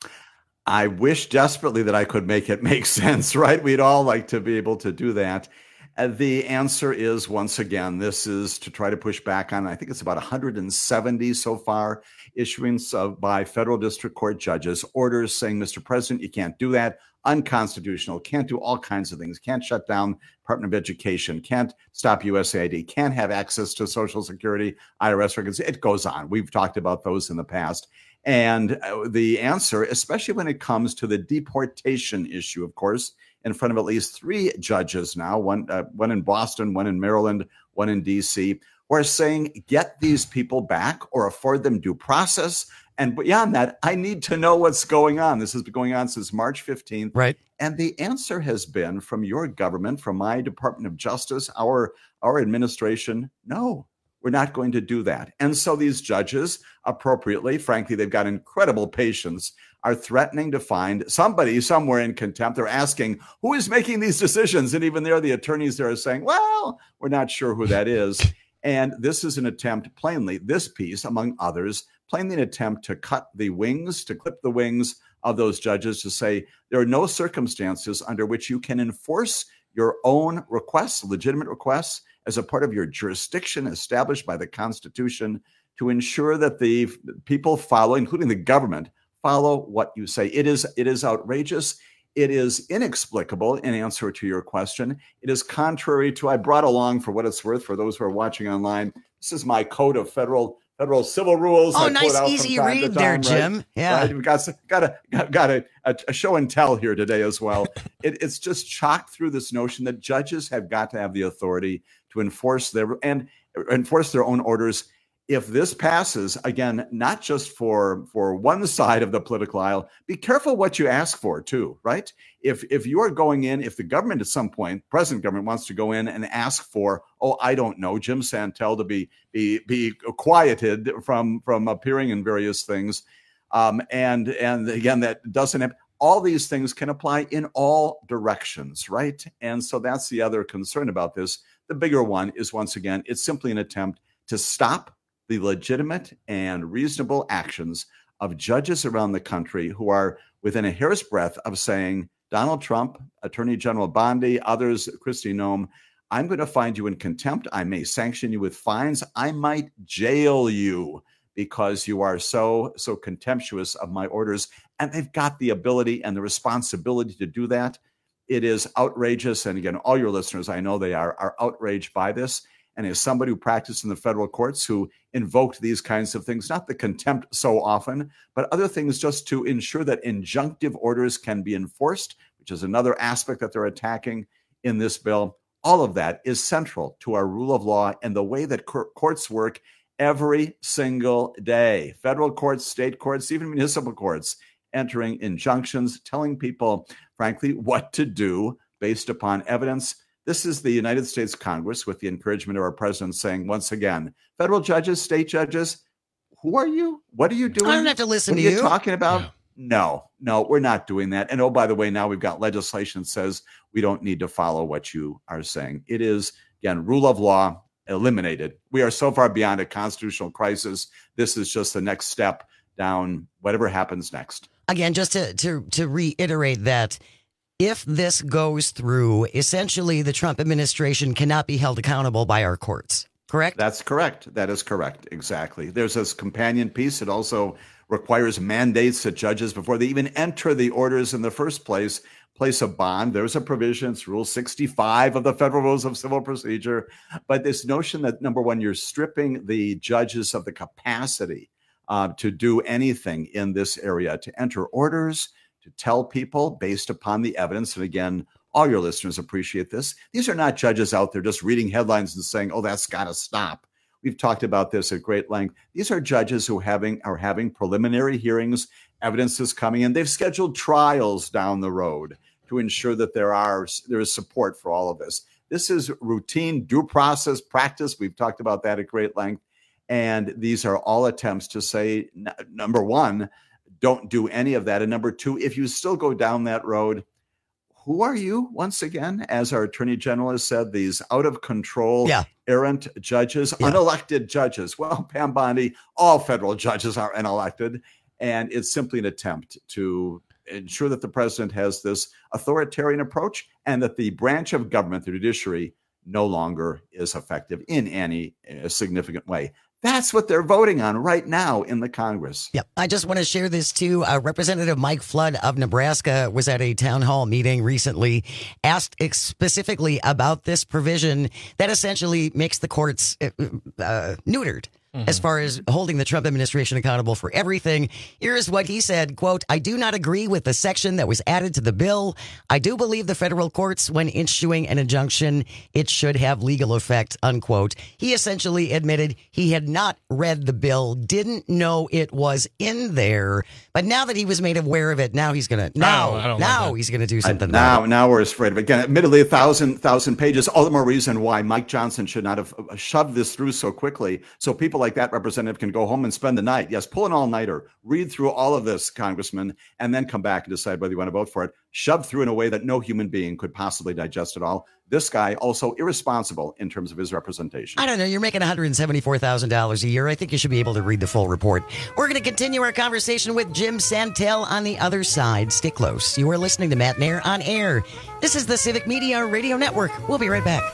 I wish desperately that I could make it make sense, right? We'd all like to be able to do that. Uh, the answer is, once again, this is to try to push back on, I think it's about one hundred seventy so far, issuance of, by federal district court judges, orders saying, Mister President, you can't do that, unconstitutional, can't do all kinds of things, can't shut down Department of Education, can't stop U S A I D, can't have access to Social Security, I R S records. It goes on. We've talked about those in the past. And the answer, especially when it comes to the deportation issue, of course, in front of at least three judges now, one uh, one in Boston, one in Maryland, one in D C, who are saying, get these people back or afford them due process. And beyond that, I need to know what's going on. This has been going on since March fifteenth. Right. And the answer has been from your government, from my Department of Justice, our, our administration, no. We're not going to do that. And so these judges, appropriately, frankly, they've got incredible patience, are threatening to find somebody somewhere in contempt. They're asking, who is making these decisions? And even there, the attorneys there are saying, well, we're not sure who that is. And this is an attempt, plainly, this piece, among others, plainly an attempt to cut the wings, to clip the wings of those judges, to say there are no circumstances under which you can enforce your own requests, legitimate requests, as a part of your jurisdiction established by the Constitution, to ensure that the people follow, including the government, follow what you say. It is, it is outrageous. It is inexplicable in answer to your question. It is contrary to, I brought along, for what it's worth, for those who are watching online, this is my code of federal federal civil rules. Oh, I nice, out easy from read time there, time, Jim. Right? Yeah. Right? We've got, got, a, got, got a, a show and tell here today as well. it, it's just chocked through this notion that judges have got to have the authority to enforce their and enforce their own orders. If this passes, again, not just for, for one side of the political aisle, be careful what you ask for too, right? If if you are going in, if the government at some point, present government wants to go in and ask for, oh, I don't know, Jim Santel to be be be quieted from from appearing in various things, um, and and again, that doesn't have, all these things can apply in all directions, right? And so that's the other concern about this. The bigger one is, once again, it's simply an attempt to stop the legitimate and reasonable actions of judges around the country who are within a hair's breadth of saying, Donald Trump, Attorney General Bondi, others, Kristi Noem, I'm going to find you in contempt. I may sanction you with fines. I might jail you because you are so, so contemptuous of my orders. And they've got the ability and the responsibility to do that. It is outrageous. And again, all your listeners, I know they are, are outraged by this. And as somebody who practiced in the federal courts, who invoked these kinds of things, not the contempt so often, but other things just to ensure that injunctive orders can be enforced, which is another aspect that they're attacking in this bill. All of that is central to our rule of law and the way that courts work every single day. Federal courts, state courts, even municipal courts, entering injunctions, telling people, frankly, what to do based upon evidence. This is the United States Congress, with the encouragement of our president, saying, once again, federal judges, state judges, who are you? What are you doing? I don't have to listen what to are you. you. talking about? Yeah. No, no, we're not doing that. And oh, by the way, now we've got legislation that says we don't need to follow what you are saying. It is, again, rule of law eliminated. We are so far beyond a constitutional crisis. This is just the next step down whatever happens next. Again, just to to, to reiterate that, if this goes through, essentially the Trump administration cannot be held accountable by our courts, correct? That's correct. That is correct. Exactly. There's this companion piece. It also requires mandates that judges, before they even enter the orders in the first place, place a bond. There's a provision. It's Rule sixty-five of the Federal Rules of Civil Procedure. But this notion that, number one, you're stripping the judges of the capacity uh, to do anything in this area, to enter orders, to tell people based upon the evidence. And again, all your listeners appreciate this. These are not judges out there just reading headlines and saying, oh, that's got to stop. We've talked about this at great length. These are judges who having are having preliminary hearings. Evidence is coming in. They've scheduled trials down the road to ensure that there are there is support for all of this. This is routine due process practice. We've talked about that at great length. And these are all attempts to say, n- number one, don't do any of that. And number two, if you still go down that road, who are you, once again, as our Attorney General has said, these out of control, yeah. errant judges, yeah. unelected judges? Well, Pam Bondi, all federal judges are unelected. And it's simply an attempt to ensure that the president has this authoritarian approach and that the branch of government, the judiciary, no longer is effective in any uh, significant way. That's what they're voting on right now in the Congress. Yep. I just want to share this too. Uh, Representative Mike Flood of Nebraska was at a town hall meeting recently, asked specifically about this provision that essentially makes the courts uh, uh, neutered. Mm-hmm. As far as holding the Trump administration accountable for everything. Here's what he said, quote, I do not agree with the section that was added to the bill. I do believe the federal courts, when issuing an injunction, it should have legal effect, unquote. He essentially admitted he had not read the bill, didn't know it was in there. But now that he was made aware of it, now he's going to, now, now like he's going to do something. Uh, now, now we're afraid of it. Again, admittedly, a thousand, thousand pages, all the more reason why Mike Johnson should not have shoved this through so quickly. So people like like that representative can go home and spend the night. Yes, pull an all-nighter, read through all of this, Congressman, and then come back and decide whether you want to vote for it. Shoved through in a way that no human being could possibly digest it all. This guy also irresponsible in terms of his representation. I don't know. You're making one hundred seventy-four thousand dollars a year. I think you should be able to read the full report. We're going to continue our conversation with Jim Santel on the other side. Stay close. You are listening to Matt Nair on Air. This is the Civic Media Radio Network. We'll be right back.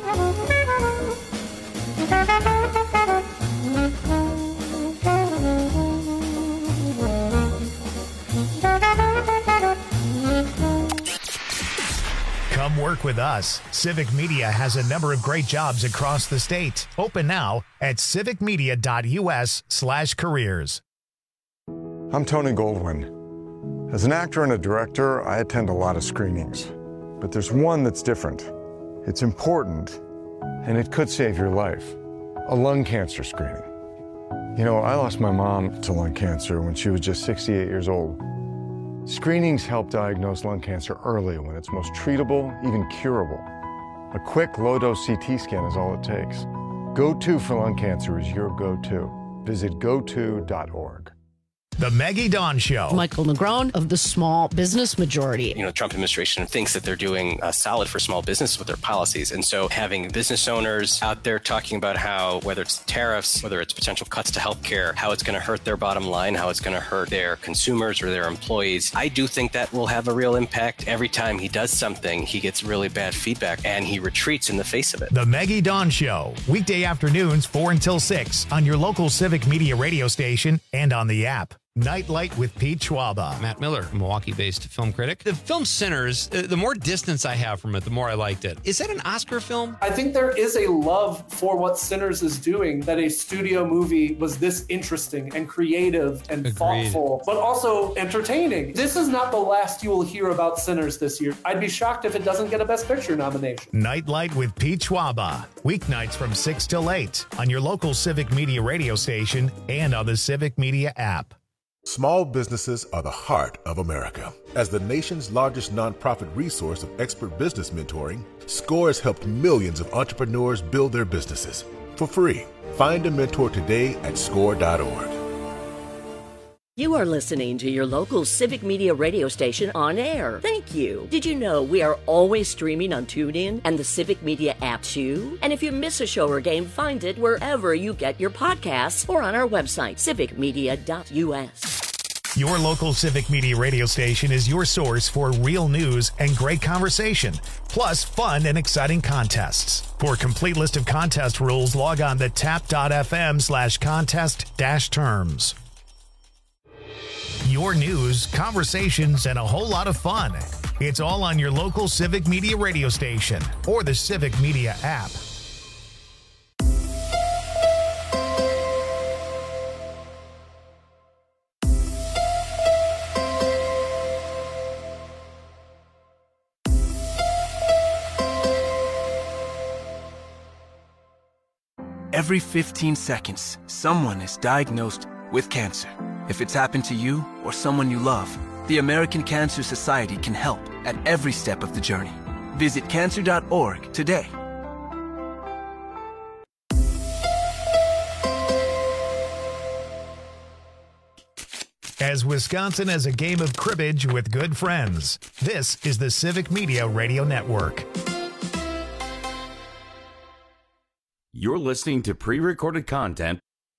Come work with us. Civic Media has a number of great jobs across the state. Open now at civicmedia.us slash careers. I'm Tony Goldwyn. As an actor and a director, I attend a lot of screenings. But there's one that's different. It's important, and it could save your life. A lung cancer screening. You know, I lost my mom to lung cancer when she was just sixty-eight years old. Screenings help diagnose lung cancer early when it's most treatable, even curable. A quick, low-dose C T scan is all it takes. Go-To for lung cancer is your go-to. Visit go to dot org. The Maggie Dawn Show. Michael Negron of the Small Business Majority. You know, the Trump administration thinks that they're doing uh, solid for small business with their policies. And so having business owners out there talking about how, whether it's tariffs, whether it's potential cuts to healthcare, how it's going to hurt their bottom line, how it's going to hurt their consumers or their employees, I do think that will have a real impact. Every time he does something, he gets really bad feedback and he retreats in the face of it. The Maggie Dawn Show. Weekday afternoons, four until six on your local Civic Media radio station and on the app. Nightlight with Pete Schwaba. Matt Miller, Milwaukee-based film critic. The film Sinners, uh, the more distance I have from it, the more I liked it. Is that an Oscar film? I think there is a love for what Sinners is doing, that a studio movie was this interesting and creative and Agreed. thoughtful, but also entertaining. This is not the last you will hear about Sinners this year. I'd be shocked if it doesn't get a Best Picture nomination. Nightlight with Pete Schwaba. Weeknights from six till eight on your local Civic Media radio station and on the Civic Media app. Small businesses are the heart of America. As the nation's largest nonprofit resource of expert business mentoring, SCORE has helped millions of entrepreneurs build their businesses for free. Find a mentor today at score dot org. You are listening to your local Civic Media radio station on air. Thank you. Did you know we are always streaming on TuneIn and the Civic Media app too? And if you miss a show or game, find it wherever you get your podcasts or on our website, civic media dot u s. Your local Civic Media radio station is your source for real news and great conversation, plus fun and exciting contests. For a complete list of contest rules, log on to tap dot f m slash contest dash terms. Your news, conversations, and a whole lot of fun. It's all on your local Civic Media radio station or the Civic Media app. Every fifteen seconds, someone is diagnosed with cancer. If it's happened to you or someone you love, the American Cancer Society can help at every step of the journey. Visit cancer dot org today. As Wisconsin has a game of cribbage with good friends, this is the Civic Media Radio Network. You're listening to pre-recorded content.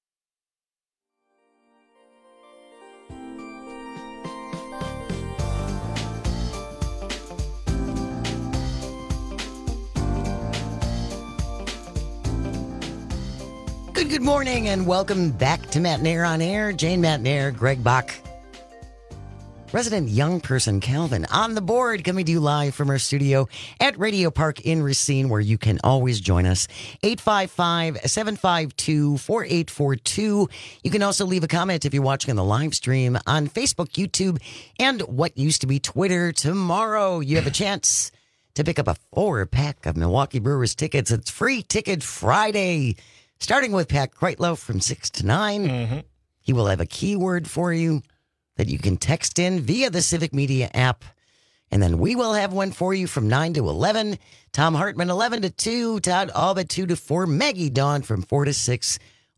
Good, good morning, and welcome back to Matt Nair on Air. Jane Matt Nair, Greg Bach. Resident young person Calvin on the board, coming to you live from our studio at Radio Park in Racine, where you can always join us. eight five five, seven five two, four eight four two. You can also leave a comment if you're watching on the live stream on Facebook, YouTube, and what used to be Twitter. Tomorrow, you have a chance to pick up a four-pack of Milwaukee Brewers tickets. It's Free Ticket Friday, starting with Pat Kreitlow from six to nine. Mm-hmm. He will have a keyword for you that you can text in via the Civic Media app. And then we will have one for you from nine to eleven. Tom Hartman, eleven to two. Todd Albert, two to four. Maggie Dawn from four to six.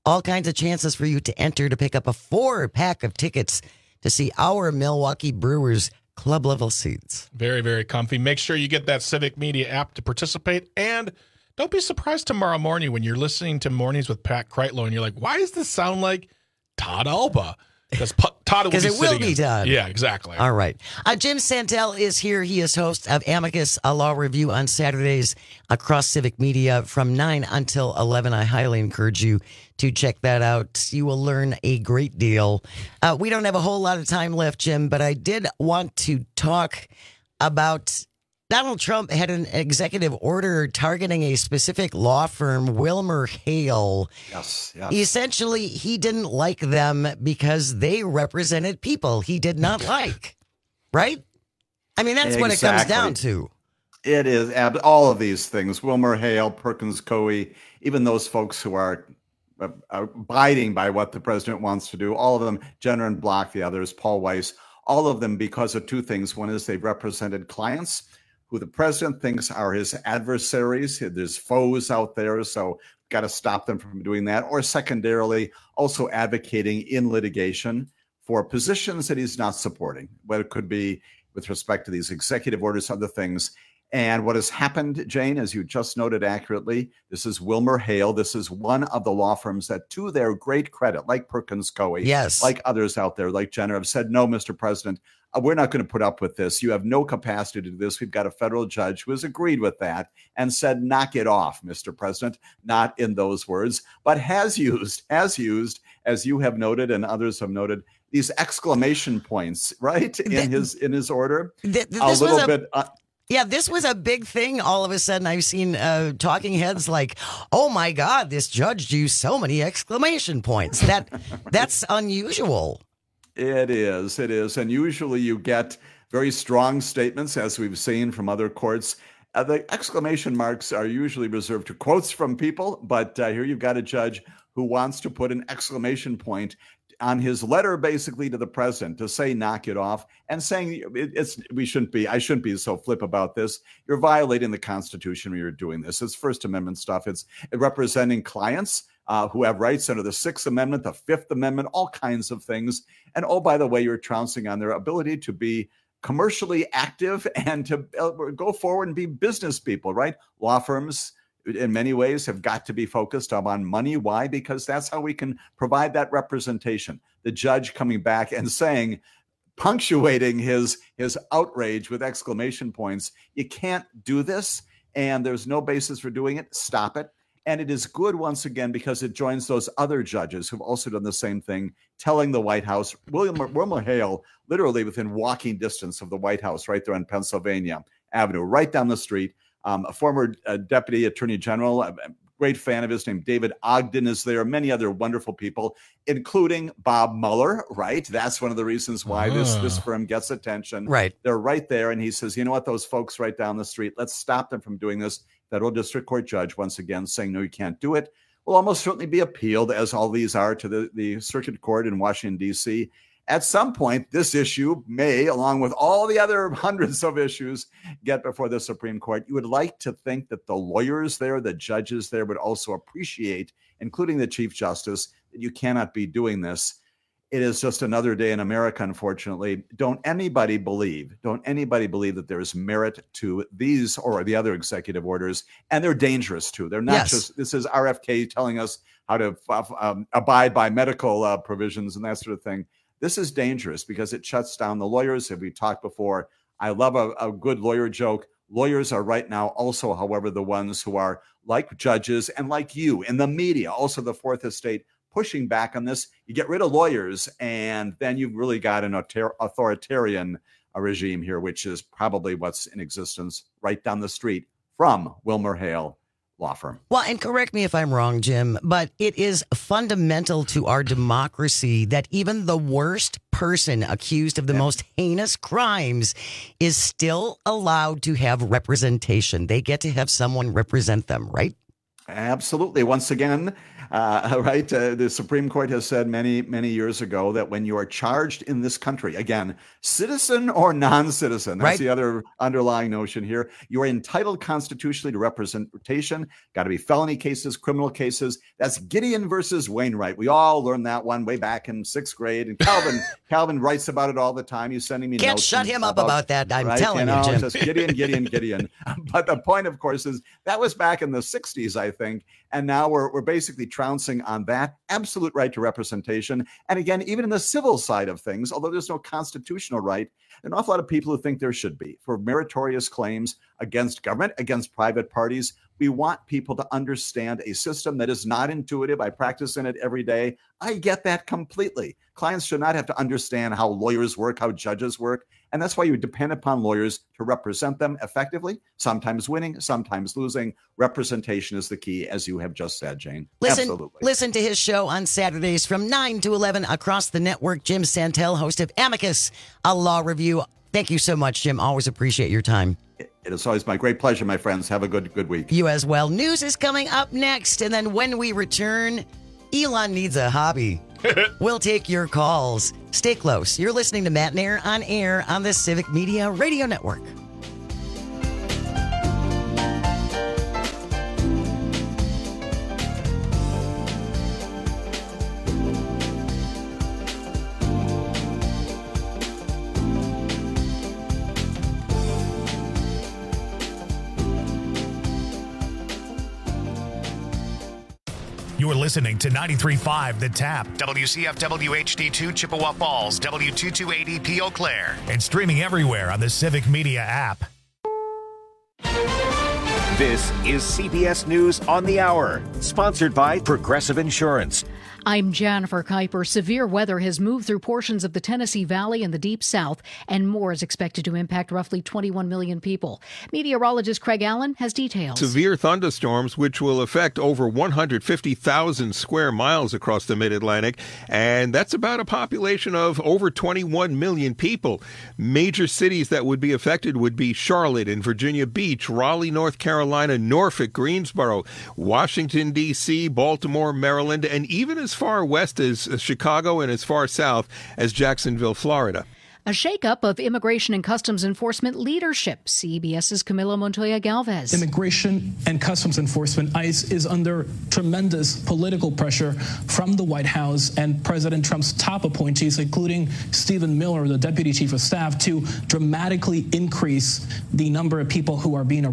all kinds of chances for you to enter to pick up a four pack of tickets to see our Milwaukee Brewers club level seats. Very, very comfy. Make sure you get that Civic Media app to participate. And don't be surprised tomorrow morning when you're listening to Mornings with Pat Kreitlow and you're like, why does this sound like Todd Alba? Because Todd will be Because it will be in. done. Yeah, exactly. All right. Uh, Jim Santel is here. He is host of Amicus, a law review on Saturdays across Civic Media from nine until eleven. I highly encourage you to check that out. You will learn a great deal. Uh, we don't have a whole lot of time left, Jim, but I did want to talk about Donald Trump had an executive order targeting a specific law firm, Wilmer Hale. Yes, yes. Essentially, he didn't like them because they represented people he did not like. Right? I mean, that's exactly. what it comes down to. It is. All of these things, Wilmer Hale, Perkins Coie, even those folks who are uh, abiding by what the president wants to do, all of them, Jenner and Block, the others, Paul Weiss, all of them because of two things. One is they've represented clients who the president thinks are his adversaries. There's foes out there, so got to stop them from doing that. Or secondarily, also advocating in litigation for positions that he's not supporting, whether it could be with respect to these executive orders, other things. And what has happened, Jane, as you just noted accurately, this is Wilmer Hale. This is one of the law firms that, to their great credit, like Perkins Coie, yes, like others out there, like Jenner, have said, no, Mister President, we're not going to put up with this. You have no capacity to do this. We've got a federal judge who has agreed with that and said, knock it off, Mister President, not in those words, but has used, has used, as you have noted and others have noted, these exclamation points, right, in Th- his in his order. Th- th- a this little was a- bit. Uh, Yeah, this was a big thing. All of a sudden, I've seen uh, talking heads like, oh, my God, this judge used so many exclamation points. That That's unusual. It is. It is. And usually you get very strong statements, as we've seen from other courts. Uh, the exclamation marks are usually reserved to quotes from people. But uh, here you've got a judge who wants to put an exclamation point on his letter, basically, to the president to say, knock it off, and saying it's we shouldn't be, I shouldn't be so flip about this. You're violating the Constitution when you're doing this. It's First Amendment stuff. It's representing clients uh, who have rights under the Sixth Amendment, the Fifth Amendment, all kinds of things. And oh, by the way, you're trouncing on their ability to be commercially active and to go forward and be business people, right? Law firms, in many ways, have got to be focused on money. Why? Because that's how we can provide that representation. The judge coming back and saying, punctuating his his outrage with exclamation points, you can't do this, and there's no basis for doing it. Stop it. And it is good, once again, because it joins those other judges who've also done the same thing, telling the White House, William Wilmer Hale, literally within walking distance of the White House, right there on Pennsylvania Avenue, right down the street. Um, a former uh, deputy attorney general, a great fan of his, named David Ogden, is there. Many other wonderful people, including Bob Mueller, right? That's one of the reasons why this, this firm gets attention. Right. They're right there. And he says, you know what, those folks right down the street, let's stop them from doing this. Federal district court judge, once again, saying, no, you can't do it, will almost certainly be appealed, as all these are, to the, the circuit court in Washington, D C At some point, this issue may, along with all the other hundreds of issues, get before the Supreme Court. You would like to think that the lawyers there, the judges there, would also appreciate, including the Chief Justice, that you cannot be doing this. It is just another day in America, unfortunately. Don't anybody believe, don't anybody believe that there is merit to these or the other executive orders, and they're dangerous too. They're not Yes. just, this is R F K telling us how to um, abide by medical uh, provisions and that sort of thing. This is dangerous because it shuts down the lawyers. As we talked before, I love a, a good lawyer joke. Lawyers are right now also, however, the ones who are like judges and like you in the media, also the Fourth Estate, pushing back on this. You get rid of lawyers, and then you've really got an author- authoritarian uh, regime here, which is probably what's in existence right down the street from Wilmer Hale law firm. Well, and correct me if I'm wrong, Jim, but it is fundamental to our democracy that even the worst person accused of the yeah. most heinous crimes is still allowed to have representation. They get to have someone represent them, right? Absolutely. Once again, Uh, right? Uh, the Supreme Court has said many, many years ago that when you are charged in this country, again, citizen or non-citizen, that's Right. the other underlying notion here, you are entitled constitutionally to representation. Got to be felony cases, criminal cases. That's Gideon versus Wainwright. We all learned that one way back in sixth grade. And Calvin, Calvin writes about it all the time. He's sending me Can't notes shut and him up about, about that. I'm right? telling you, know, Jim. it's just Gideon, Gideon, Gideon. But the point, of course, is that was back in the sixties, I think. And now we're, we're basically trouncing on that absolute right to representation. And again, even in the civil side of things, although there's no constitutional right, an awful lot of people who think there should be for meritorious claims against government, against private parties. We want people to understand a system that is not intuitive. I practice in it every day. I get that completely. Clients should not have to understand how lawyers work, how judges work. And that's why you depend upon lawyers to represent them effectively, sometimes winning, sometimes losing. Representation is the key, as you have just said, Jane. Listen, Absolutely. listen to his show on Saturdays from nine to eleven across the network. Jim Santel, host of Amicus, a law review. Thank you so much, Jim. Always appreciate your time. It is always my great pleasure, my friends. Have a good, good week. You as well. News is coming up next. And then when we return, Elon needs a hobby. We'll take your calls. Stay close. You're listening to Matt Nair on air on the Civic Media Radio Network. You're listening to ninety-three point five The Tap, W C F W H D two Chippewa Falls, W two twenty-eight E P Eau Claire, and streaming everywhere on the Civic Media app. This is C B S News on the Hour, sponsored by Progressive Insurance. I'm Jennifer Kuiper. Severe weather has moved through portions of the Tennessee Valley and the Deep South, and more is expected to impact roughly twenty-one million people. Meteorologist Craig Allen has details. Severe thunderstorms, which will affect over one hundred fifty thousand square miles across the Mid-Atlantic, and that's about a population of over twenty-one million people. Major cities that would be affected would be Charlotte and Virginia Beach, Raleigh, North Carolina, Norfolk, Greensboro, Washington, D C, Baltimore, Maryland, and even as far west as Chicago and as far south as Jacksonville, Florida. A shakeup of immigration and customs enforcement leadership. CBS's Camilo Montoya Galvez. Immigration and Customs Enforcement, ICE, is under tremendous political pressure from the White House and President Trump's top appointees, including Stephen Miller, the Deputy Chief of Staff, to dramatically increase the number of people who are being arrested.